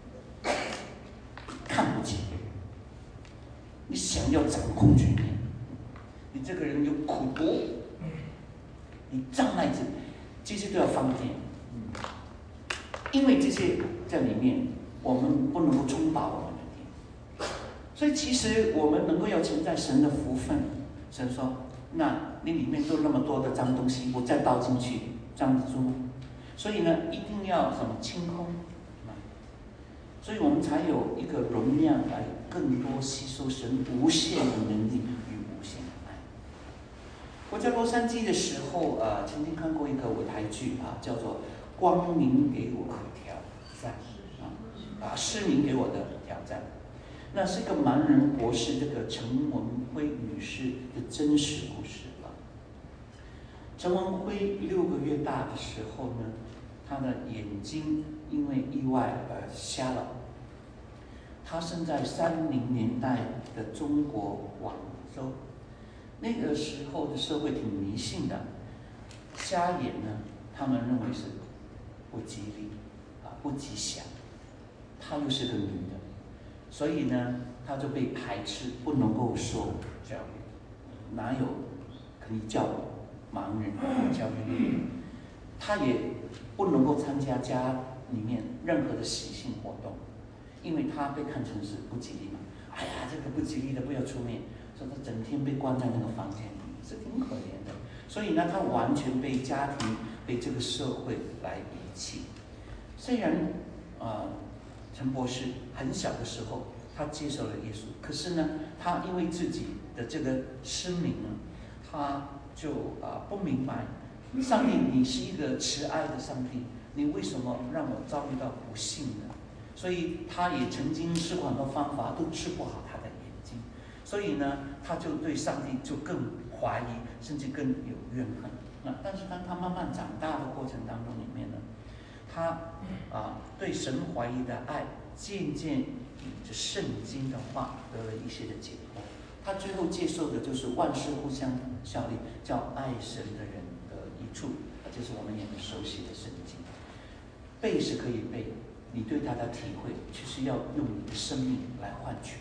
你想要掌控局面，你这个人有苦毒，你障碍这些都要放电，因为这些在里面，我们不能够冲拔我们的电。所以其实我们能够要承载神的福分，神说：“那你里面都那么多的脏东西，我再倒进去，站得住吗？”所以呢，一定要什么清空，所以我们才有一个容量来更多吸收神无限的能力与无限的爱。我在洛杉矶的时候，曾经看过一个舞台剧叫做《光明给我的挑战》失明给我的挑战。那是一个盲人博士，这个陈文辉女士的真实故事陈文辉6个月大的时候呢，他的眼睛因为意外而瞎了。他生在30年代的中国广州，那个时候的社会挺迷信的，瞎眼呢，他们认为是不吉利不吉祥。她又是个女的，所以呢，她就被排斥，不能够受教育，哪有可以教盲人教育？她也不能够参加家里面任何的喜庆活动，因为她被看成是不吉利嘛。哎呀，这个不吉利的不要出面，所以她整天被关在那个房间里面，是挺可怜的。所以呢，她完全被家庭、被这个社会来遗弃。虽然陈博士很小的时候，他接受了耶稣，可是呢，他因为自己的这个失明呢，他就不明白，上帝，你是一个慈爱的上帝，你为什么让我遭遇到不幸呢？所以他也曾经试过很多方法，都治不好他的眼睛，所以呢，他就对上帝就更怀疑，甚至更有怨恨。但是当他慢慢长大的过程当中里面呢，他对神怀疑的爱，渐渐以着圣经的话得了一些的解脱。他最后接受的就是万事互相效力，叫爱神的人得益处，这是我们也很熟悉的圣经。背是可以背，你对他的体会，其实要用你的生命来换取。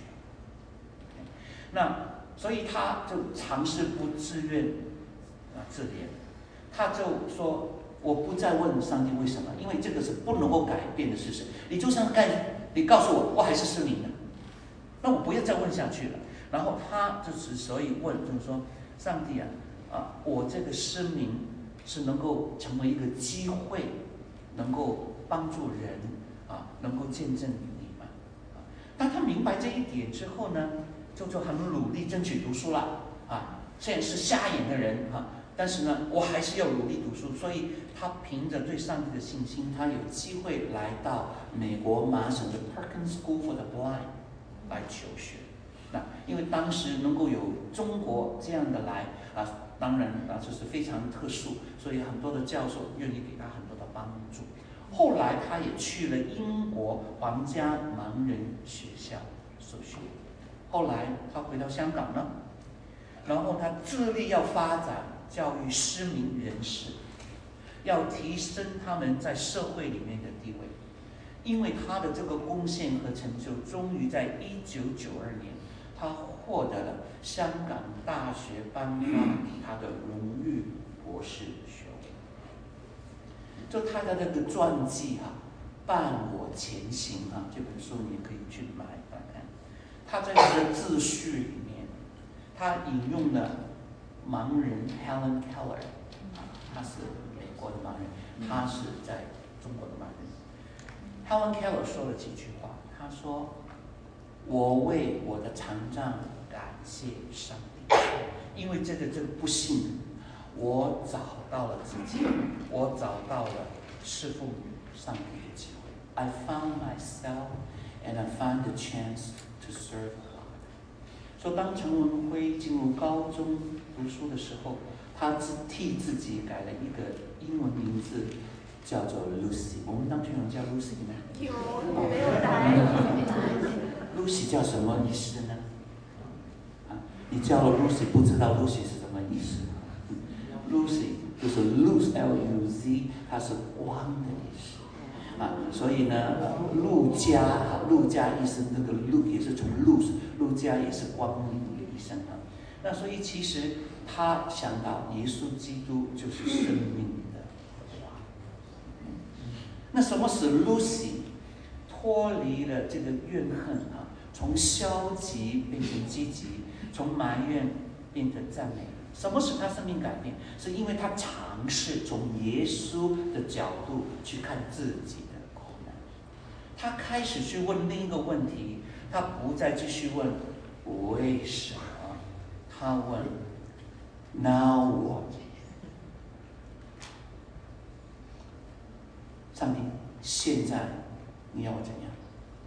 那所以他就尝试不自愿自怜，他就说。我不再问上帝为什么，因为这个是不能够改变的事实。你就算你告诉我，我还是失明的，那我不要再问下去了。然后他就之所以问，就是说，上帝我这个失明是能够成为一个机会，能够帮助人能够见证你们。当他明白这一点之后呢，就很努力争取读书了虽然是瞎眼的人但是呢，我还是要努力读书，所以他凭着对上帝的信心，他有机会来到美国麻省的 Perkins School for the Blind 来求学。因为当时能够有中国这样的来当然就是非常特殊，所以很多的教授愿意给他很多的帮助。后来他也去了英国皇家盲人学校受训。后来他回到香港呢，然后他致力要发展教育失明人士，要提升他们在社会里面的地位。因为他的这个贡献和成就，终于在1992年，他获得了香港大学颁发他的荣誉博士学位。就他的那个传记伴我前行这本书你也可以去买看看。他在他的自序里面，他引用了盲人 Helen Keller， 他是美国的盲人，他是在中国的盲人。Helen Keller 说了几句话，他说：“我为我的残障感谢上帝，因为这个不幸，我找到了自己，我找到了侍奉上帝的机会。I found myself and I found the chance to serve God。”说当陈文辉进入高中读书的时候，他替自己改了一个英文名字，叫做 Lucy。我们当学人叫 Lucy 吗？ 有，没有答 Lucy 叫什么意思呢？你叫了 Lucy， 不知道 Lucy 是什么意思？Lucy 就是 luz， L-U-Z， 它是光的意思。 所以呢，路加医生这个路也是从路加也是光明的医生啊。那所以其实他想到耶稣基督就是生命的话。那什么使 Lucy 脱离了这个怨恨啊，从消极变成积极，从埋怨变成赞美？什么使他生命改变？是因为他尝试从耶稣的角度去看自己的苦难。他开始去问另一个问题，他不再继续问为什么，他问 Now what？ 上帝，现在你要我怎样？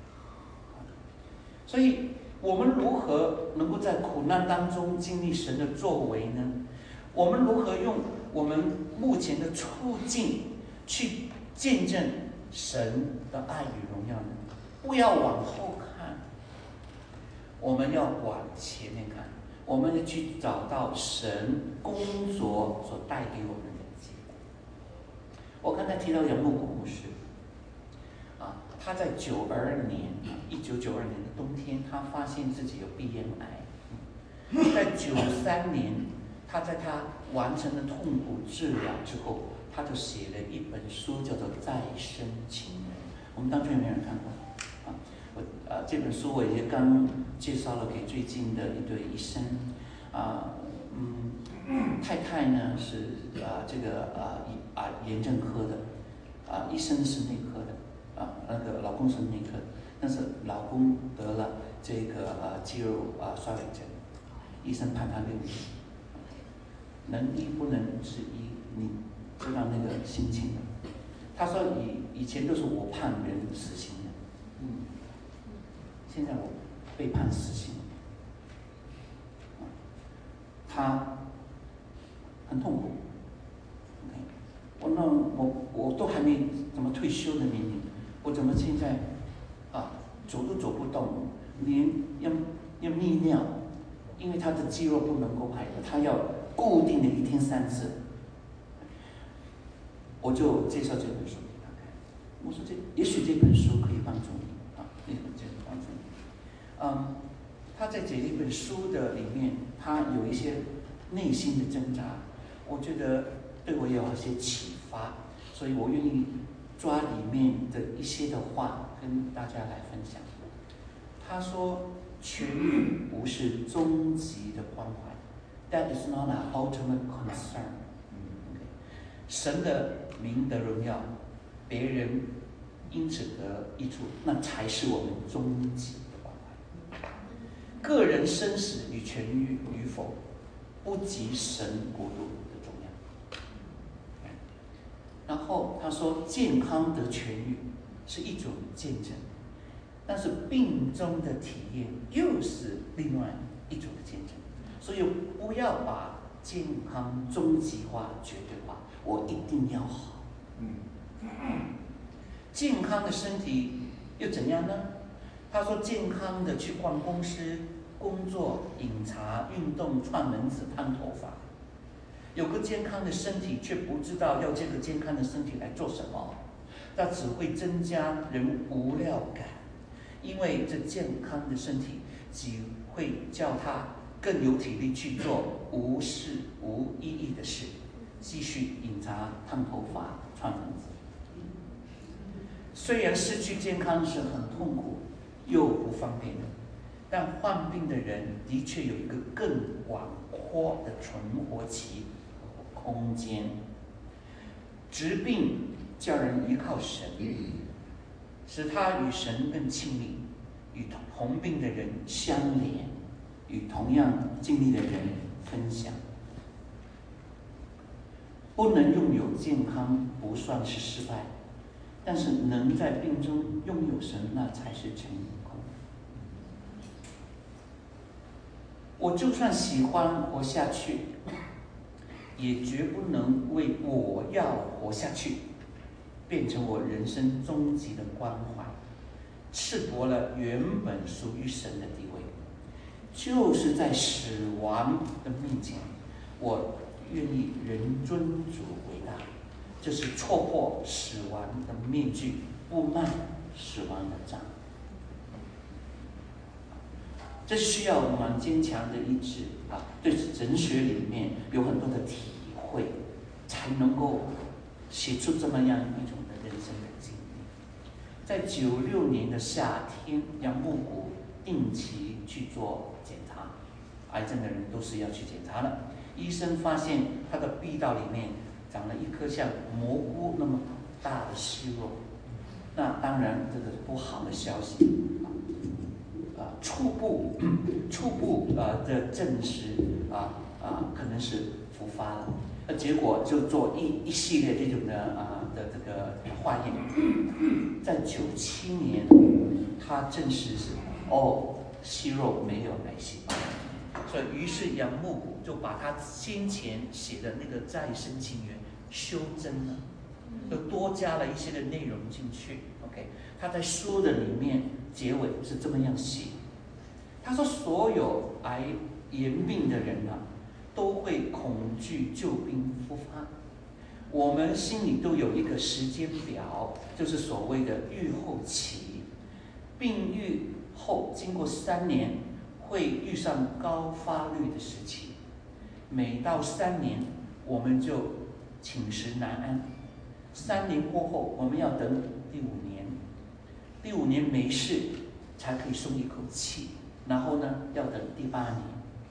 所以我们如何能够在苦难当中经历神的作为呢？我们如何用我们目前的处境去见证神的爱与荣耀呢？不要往后看，我们要往前面看，我们要去找到神工作所带给我们的结果。我刚才提到杨牧谷牧师他在1992年的冬天，他发现自己有鼻咽癌。在93年，他在他完成了痛苦治疗之后，他就写了一本书，叫做《再生情人》。我们当中有没有人看过？这本书我也刚介绍了给最近的一对医生。太太呢是炎症科的，医生是内科的。那个老公是内科，但是老公得了这个肌肉衰萎症，医生判他6年，能医不能治医，你知道那个心情的。他说以前都是我判人死刑的，现在我被判死刑，他很痛苦。我都还没怎么退休的年龄。我怎么现在走都走不动，连要泌尿，因为他的肌肉不能够排，他要固定的1天3次。我就介绍这本书给他看，我说也许这本书可以帮助你帮助你。他在这一本书的里面，他有一些内心的挣扎，我觉得对我也有一些启发，所以我愿意抓里面的一些的话跟大家来分享。他说痊愈不是终极的关怀， That is not an ultimate concern。神的名得荣耀，别人因此得益处，那才是我们终极的关怀。个人生死与痊愈与否，不及神国度的重要。然后他说，健康的痊愈是一种见证，但是病中的体验又是另外一种的见证。所以不要把健康终极化、绝对化，我一定要好。健康的身体又怎样呢？他说，健康的去逛公司、工作、饮茶、运动、串门子、烫头发。有个健康的身体，却不知道要这个健康的身体来做什么，那只会增加人无聊感，因为这健康的身体只会叫他更有体力去做无意义的事，继续饮茶、烫头发、串门子。虽然失去健康是很痛苦又不方便的，但患病的人的确有一个更广阔的存活期和空间。疾病叫人依靠神，使他与神更亲密，与同病的人相连，与同样经历的人分享。不能拥有健康不算是失败，但是能在病中拥有神，那才是成功。我就算喜欢活下去，也绝不能为我要活下去变成我人生终极的关怀，赤夺了原本属于神的地位。就是在死亡的面前，我愿意人尊主为大，这是戳破死亡的面具， 不迈死亡的杖。这需要蛮坚强的意志啊，对神学里面有很多的体会，才能够写出这么样一种的人生的经历。在96年的夏天，杨牧谷定期去做检查，癌症的人都是要去检查的。医生发现他的臂道里面长了一颗像蘑菇那么大的息肉，那当然这个是不好的消息。初步的证实可能是复发了，结果就做一系列这种的这个化验，在97年，他证实是息肉没有癌细胞，所以于是杨牧谷就把他先前写的那个再生情缘修正了，又多加了一些的内容进去。OK， 他在书的里面结尾是这么样写。他说：“所有癌炎病的人都会恐惧旧病复发。我们心里都有一个时间表，就是所谓的预后期。病愈后，经过3年，会遇上高发率的时期。每到3年，我们就寝食难安。3年过后，我们要等第5年。第5年没事，才可以松一口气。”然后呢，要等第8年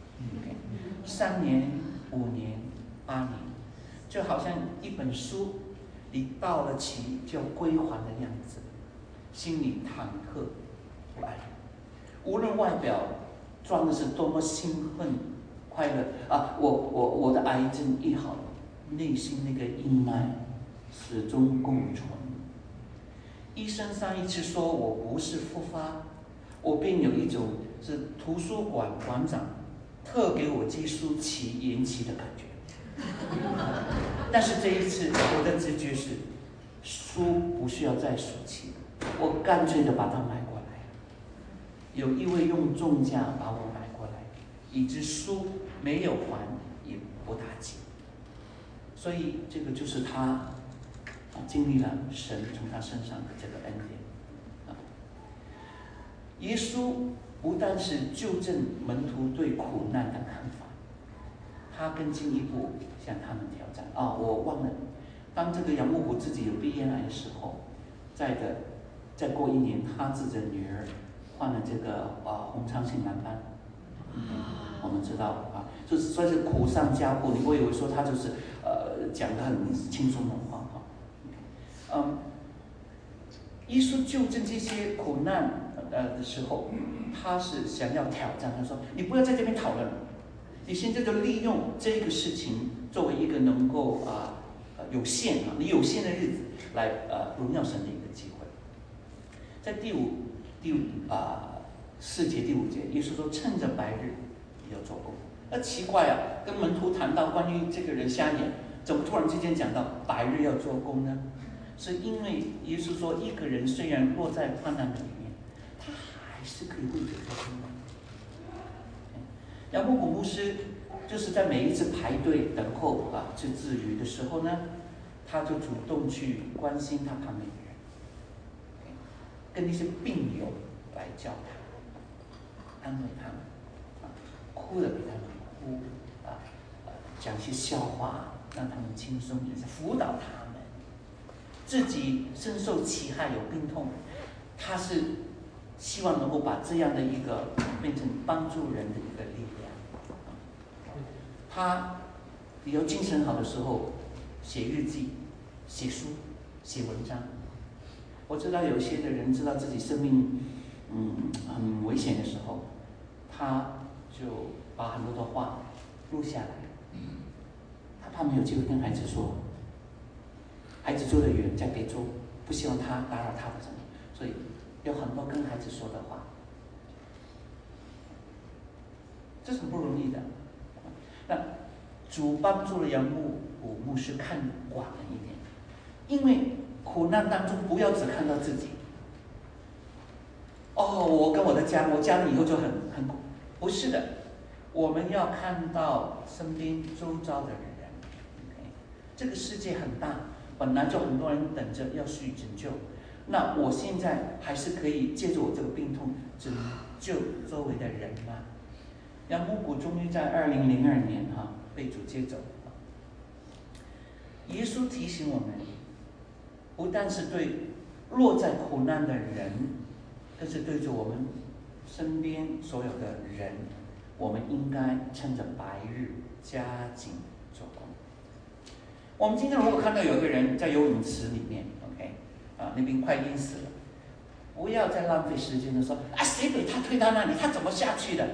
，3年、5年、8年，就好像一本书，你到了期就要归还的样子，心里忐忑不安。无论外表装的是多么兴奋、快乐我的癌症医好了，内心那个阴霾始终共存。医生上一次说我不是复发，我便有一种是图书馆馆长特给我寄书期延期的感觉。但是这一次我的直觉是，书不需要再暑期，我干脆的把它买过来。有一位用重价把我买过来，以致书没有还也不打紧。所以这个就是他经历了神从他身上的这个恩典。耶稣不但是纠正门徒对苦难的看法，他更进一步向他们挑战。我忘了，当这个杨牧谷自己有鼻咽癌的时候，再过1年，他自己的女儿患了这个红斑性蓝斑。我们知道就是算是苦上加苦。你不会以为说他就是讲得很轻松的话耶稣纠正这些苦难的时候，他是想要挑战。他说：“你不要在这边讨论，你现在就利用这个事情作为一个能够有限你有限的日子来荣耀神的一个机会。”在第4节第5节，耶稣说：“趁着白日要做工。”那奇怪跟门徒谈到关于这个人瞎眼，怎么突然之间讲到白日要做工呢？是因为耶稣说，一个人虽然落在患难的里面，他还是可以为主做工的。杨牧谷牧师就是在每一次排队等候治愈的时候呢，他就主动去关心他旁边的人，跟那些病友来交谈，安慰他们，哭的给他们哭，讲一些笑话，让他们轻松一下，辅导他们。自己深受其害，有病痛，他是希望能够把这样的一个变成帮助人的一个力量。他比较精神好的时候，写日记、写书、写文章。我知道有些的人知道自己生命很危险的时候，他就把很多的话录下来。他怕没有机会跟孩子说，孩子住得远，在别州，不希望他打扰他的什么，所以有很多跟孩子说的话，这是很不容易的。那主帮助了杨牧谷牧师看广了一点，因为苦难当中不要只看到自己。我跟我家人以后就很苦，不是的，我们要看到身边周遭的人。这个世界很大，本来就很多人等着要去拯救， 那我现在还是可以借着我这个病痛拯救周围的人吗？杨木谷终于在2002年被主接走。耶稣提醒我们，不但是对落在苦难的人，更是对着我们身边所有的人，我们应该趁着白日加紧做工。我们今天如果看到有一个人在游泳池里面 ，OK， 那边快淹死了，不要再浪费时间的说谁给他推到那里，他怎么下去的？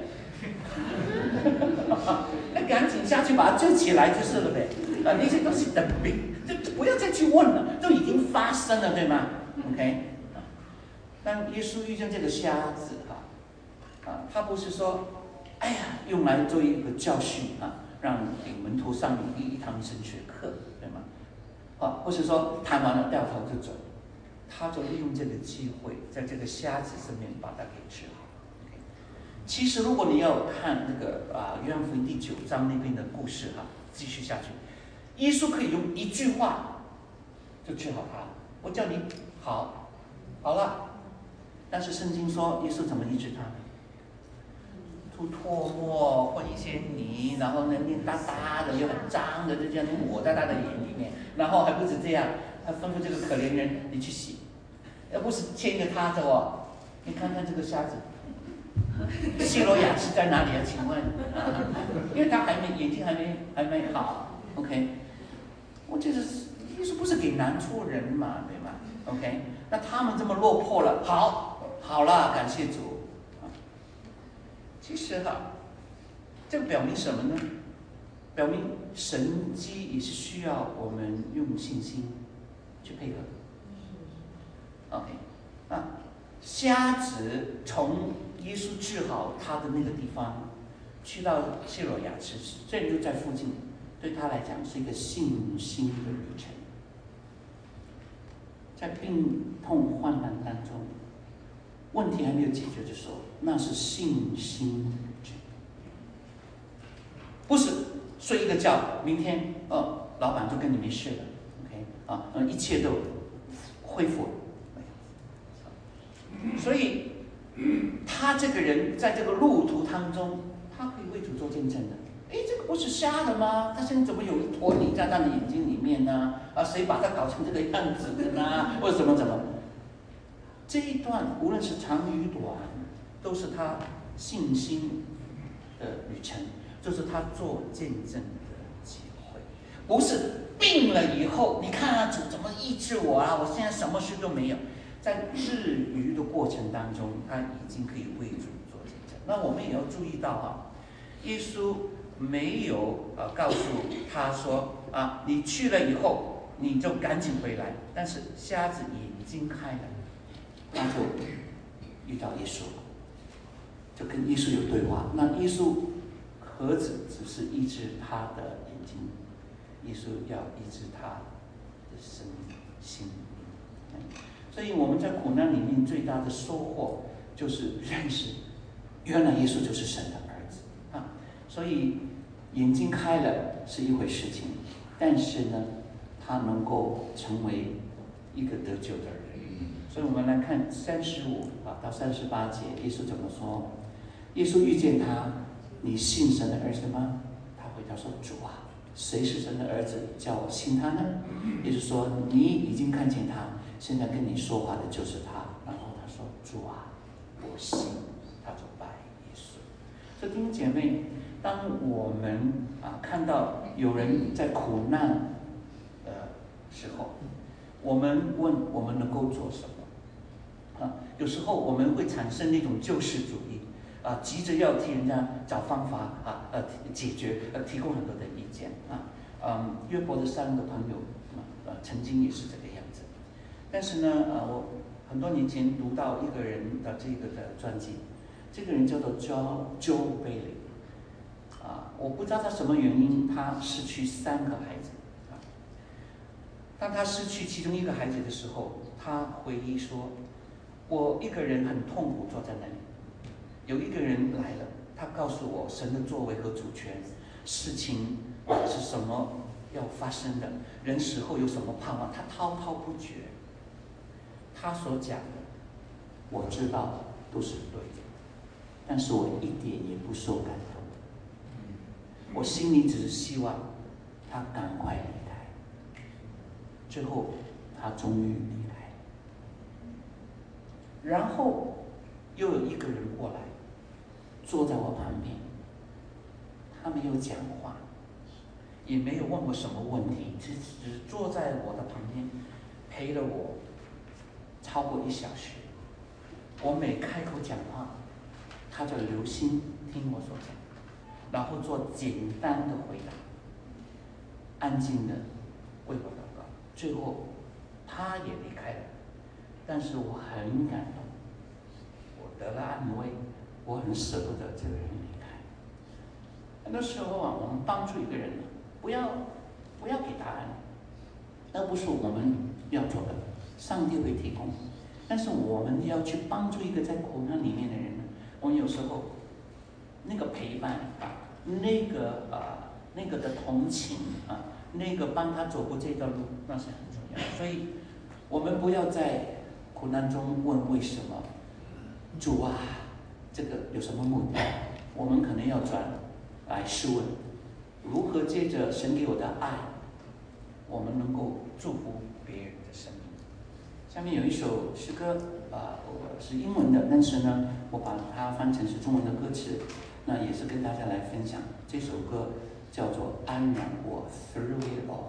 那赶紧下去把他救起来就是了呗。那些都是等兵，就不要再去问了，都已经发生了，对吗 ？OK， 当耶稣遇见这个瞎子他不是说，用来做一个教训让给门徒上一堂神学课，对吗？或是说谈完了掉头就走，他就利用这个机会，在这个瞎子身边把他给治好。其实，如果你要看那个约翰福音第9章那边的故事继续下去，耶稣可以用一句话就治好他。我叫你好了，但是圣经说耶稣怎么医治他？吐唾沫，混一些泥，然后呢黏哒哒的又很脏的，就这样抹在他的眼里面，然后还不止这样，他吩咐这个可怜人你去洗，要不是牵着他的你看看这个瞎子。希罗亚是在哪里啊？请问因为他眼睛还没好 ，OK？ 我觉得耶稣不是给难处人嘛，对吗 ？OK？ 那他们这么落魄了，好了，感谢主。其实这个表明什么呢？表明神迹也是需要我们用信心去配合。OK？ 瞎子从耶稣治好他的那个地方，去到希罗亚池，这里就在附近，对他来讲是一个信心的旅程。在病痛患难当中，问题还没有解决的时候，那是信心的旅程，不是睡一个觉，明天老板就跟你没事了 ，OK 一切都恢复了。所以他这个人在这个路途当中，他可以为主做见证的。这个不是瞎的吗？他现在怎么有一坨泥在他的眼睛里面呢？谁把他搞成这个样子的呢？或者怎么？这一段无论是长与短，都是他信心的旅程，就是他做见证的机会。不是病了以后，你看主怎么医治我我现在什么事都没有。在治愈的过程当中，他已经可以为主做见证。那我们也要注意到耶稣没有告诉他说你去了以后你就赶紧回来。但是瞎子眼睛开了，他就遇到耶稣，就跟耶稣有对话。那耶稣何止只是医治他的眼睛，耶稣要医治他的身心。所以我们在苦难里面最大的收获就是认识，原来耶稣就是神的儿子所以眼睛开了是一回事情，但是呢，他能够成为一个得救的人。所以我们来看35到38节，耶稣怎么说？耶稣遇见他，你信神的儿子吗？他回答说：主谁是神的儿子，叫我信他呢？耶稣说：你已经看见他，现在跟你说话的就是他。然后他说：主我信。他就拜耶稣。所以弟兄姐妹，当我们看到有人在苦难的时候，我们问我们能够做什么有时候我们会产生那种救世主义急着要替人家找方法解决提供很多的意见约伯的3个朋友曾经也是这个样子。但是呢我很多年前读到一个人的这个的传记，这个人叫做 Joe Bailey我不知道他什么原因，他失去3个孩子当他失去其中一个孩子的时候，他回忆说：我一个人很痛苦坐在那里，有一个人来了，他告诉我神的作为和主权，事情是什么要发生的，人死后有什么盼望，他滔滔不绝。 他所讲的，我知道都是对的，但是我一点也不受感动。我心里只是希望他赶快离开。最后，他终于离开。然后又有一个人过来，坐在我旁边，他没有讲话，也没有问我什么问题，只坐在我的旁边，陪了我超过1小时。我每开口讲话，他就留心听我所讲，然后做简单的回答，安静的为我祷告。最后，他也离开了，但是我很感动，我得了安慰，我很舍不得这个人离开。很多时候啊，我们帮助一个人，不要给答案，那不是我们要做的，上帝会提供。但是我们要去帮助一个在苦难里面的人，我们有时候那个陪伴啊，那个的同情啊，那个帮他走过这段路，那是很重要的。所以，我们不要在苦难中问为什么，主啊，这个有什么目的？我们可能要转来试问，如何借着神给我的爱，我们能够祝福别人的生命。下面有一首诗歌，是英文的，但是呢，我把它翻成是中文的歌词，那也是跟大家来分享。这首歌叫做《安然我 Through It All》。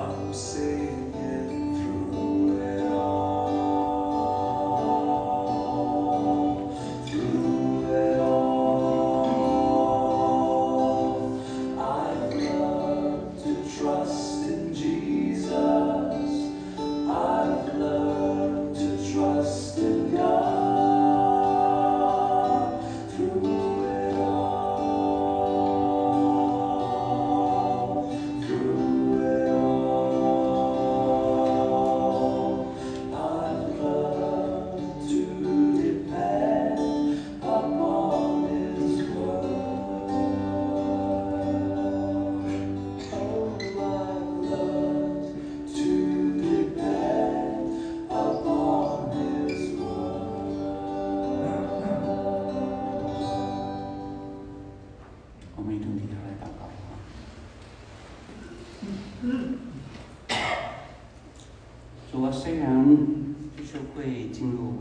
Through it all.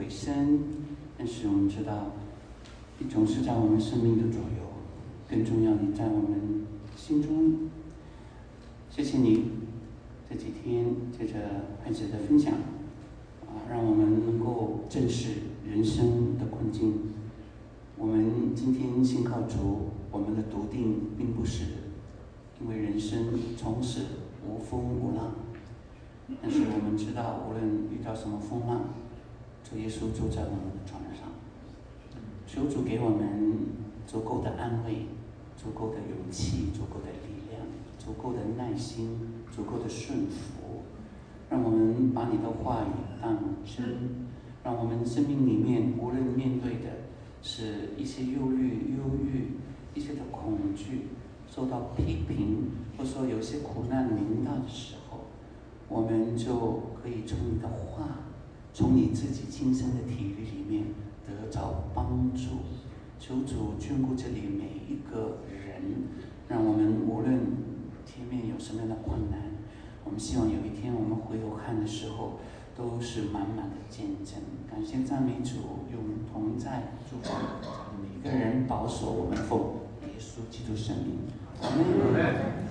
尾声，但是我们知道，你总是在我们生命的左右，更重要，你在我们心中。谢谢你这几天借着孩子的分享，让我们能够正视人生的困境。我们今天信靠主，我们的笃定并不是因为人生从此无风无浪，但是我们知道，无论遇到什么风浪，主耶稣住在我们的船上。求主给我们足够的安慰，足够的勇气，足够的力量，足够的耐心，足够的顺服，让我们把你的话语当真，让我们生命里面无论面对的是一些忧虑、忧郁，一些的恐惧，受到批评，或者说有些苦难临到的时候，我们就可以从你的话，从你自己亲身的体育里面得着帮助。求主眷顾这里每一个人，让我们无论前面有什么样的困难，我们希望有一天我们回头看的时候，都是满满的见证。感谢赞美主，用同在祝福每个人，保守我们奉耶稣基督圣名。阿门。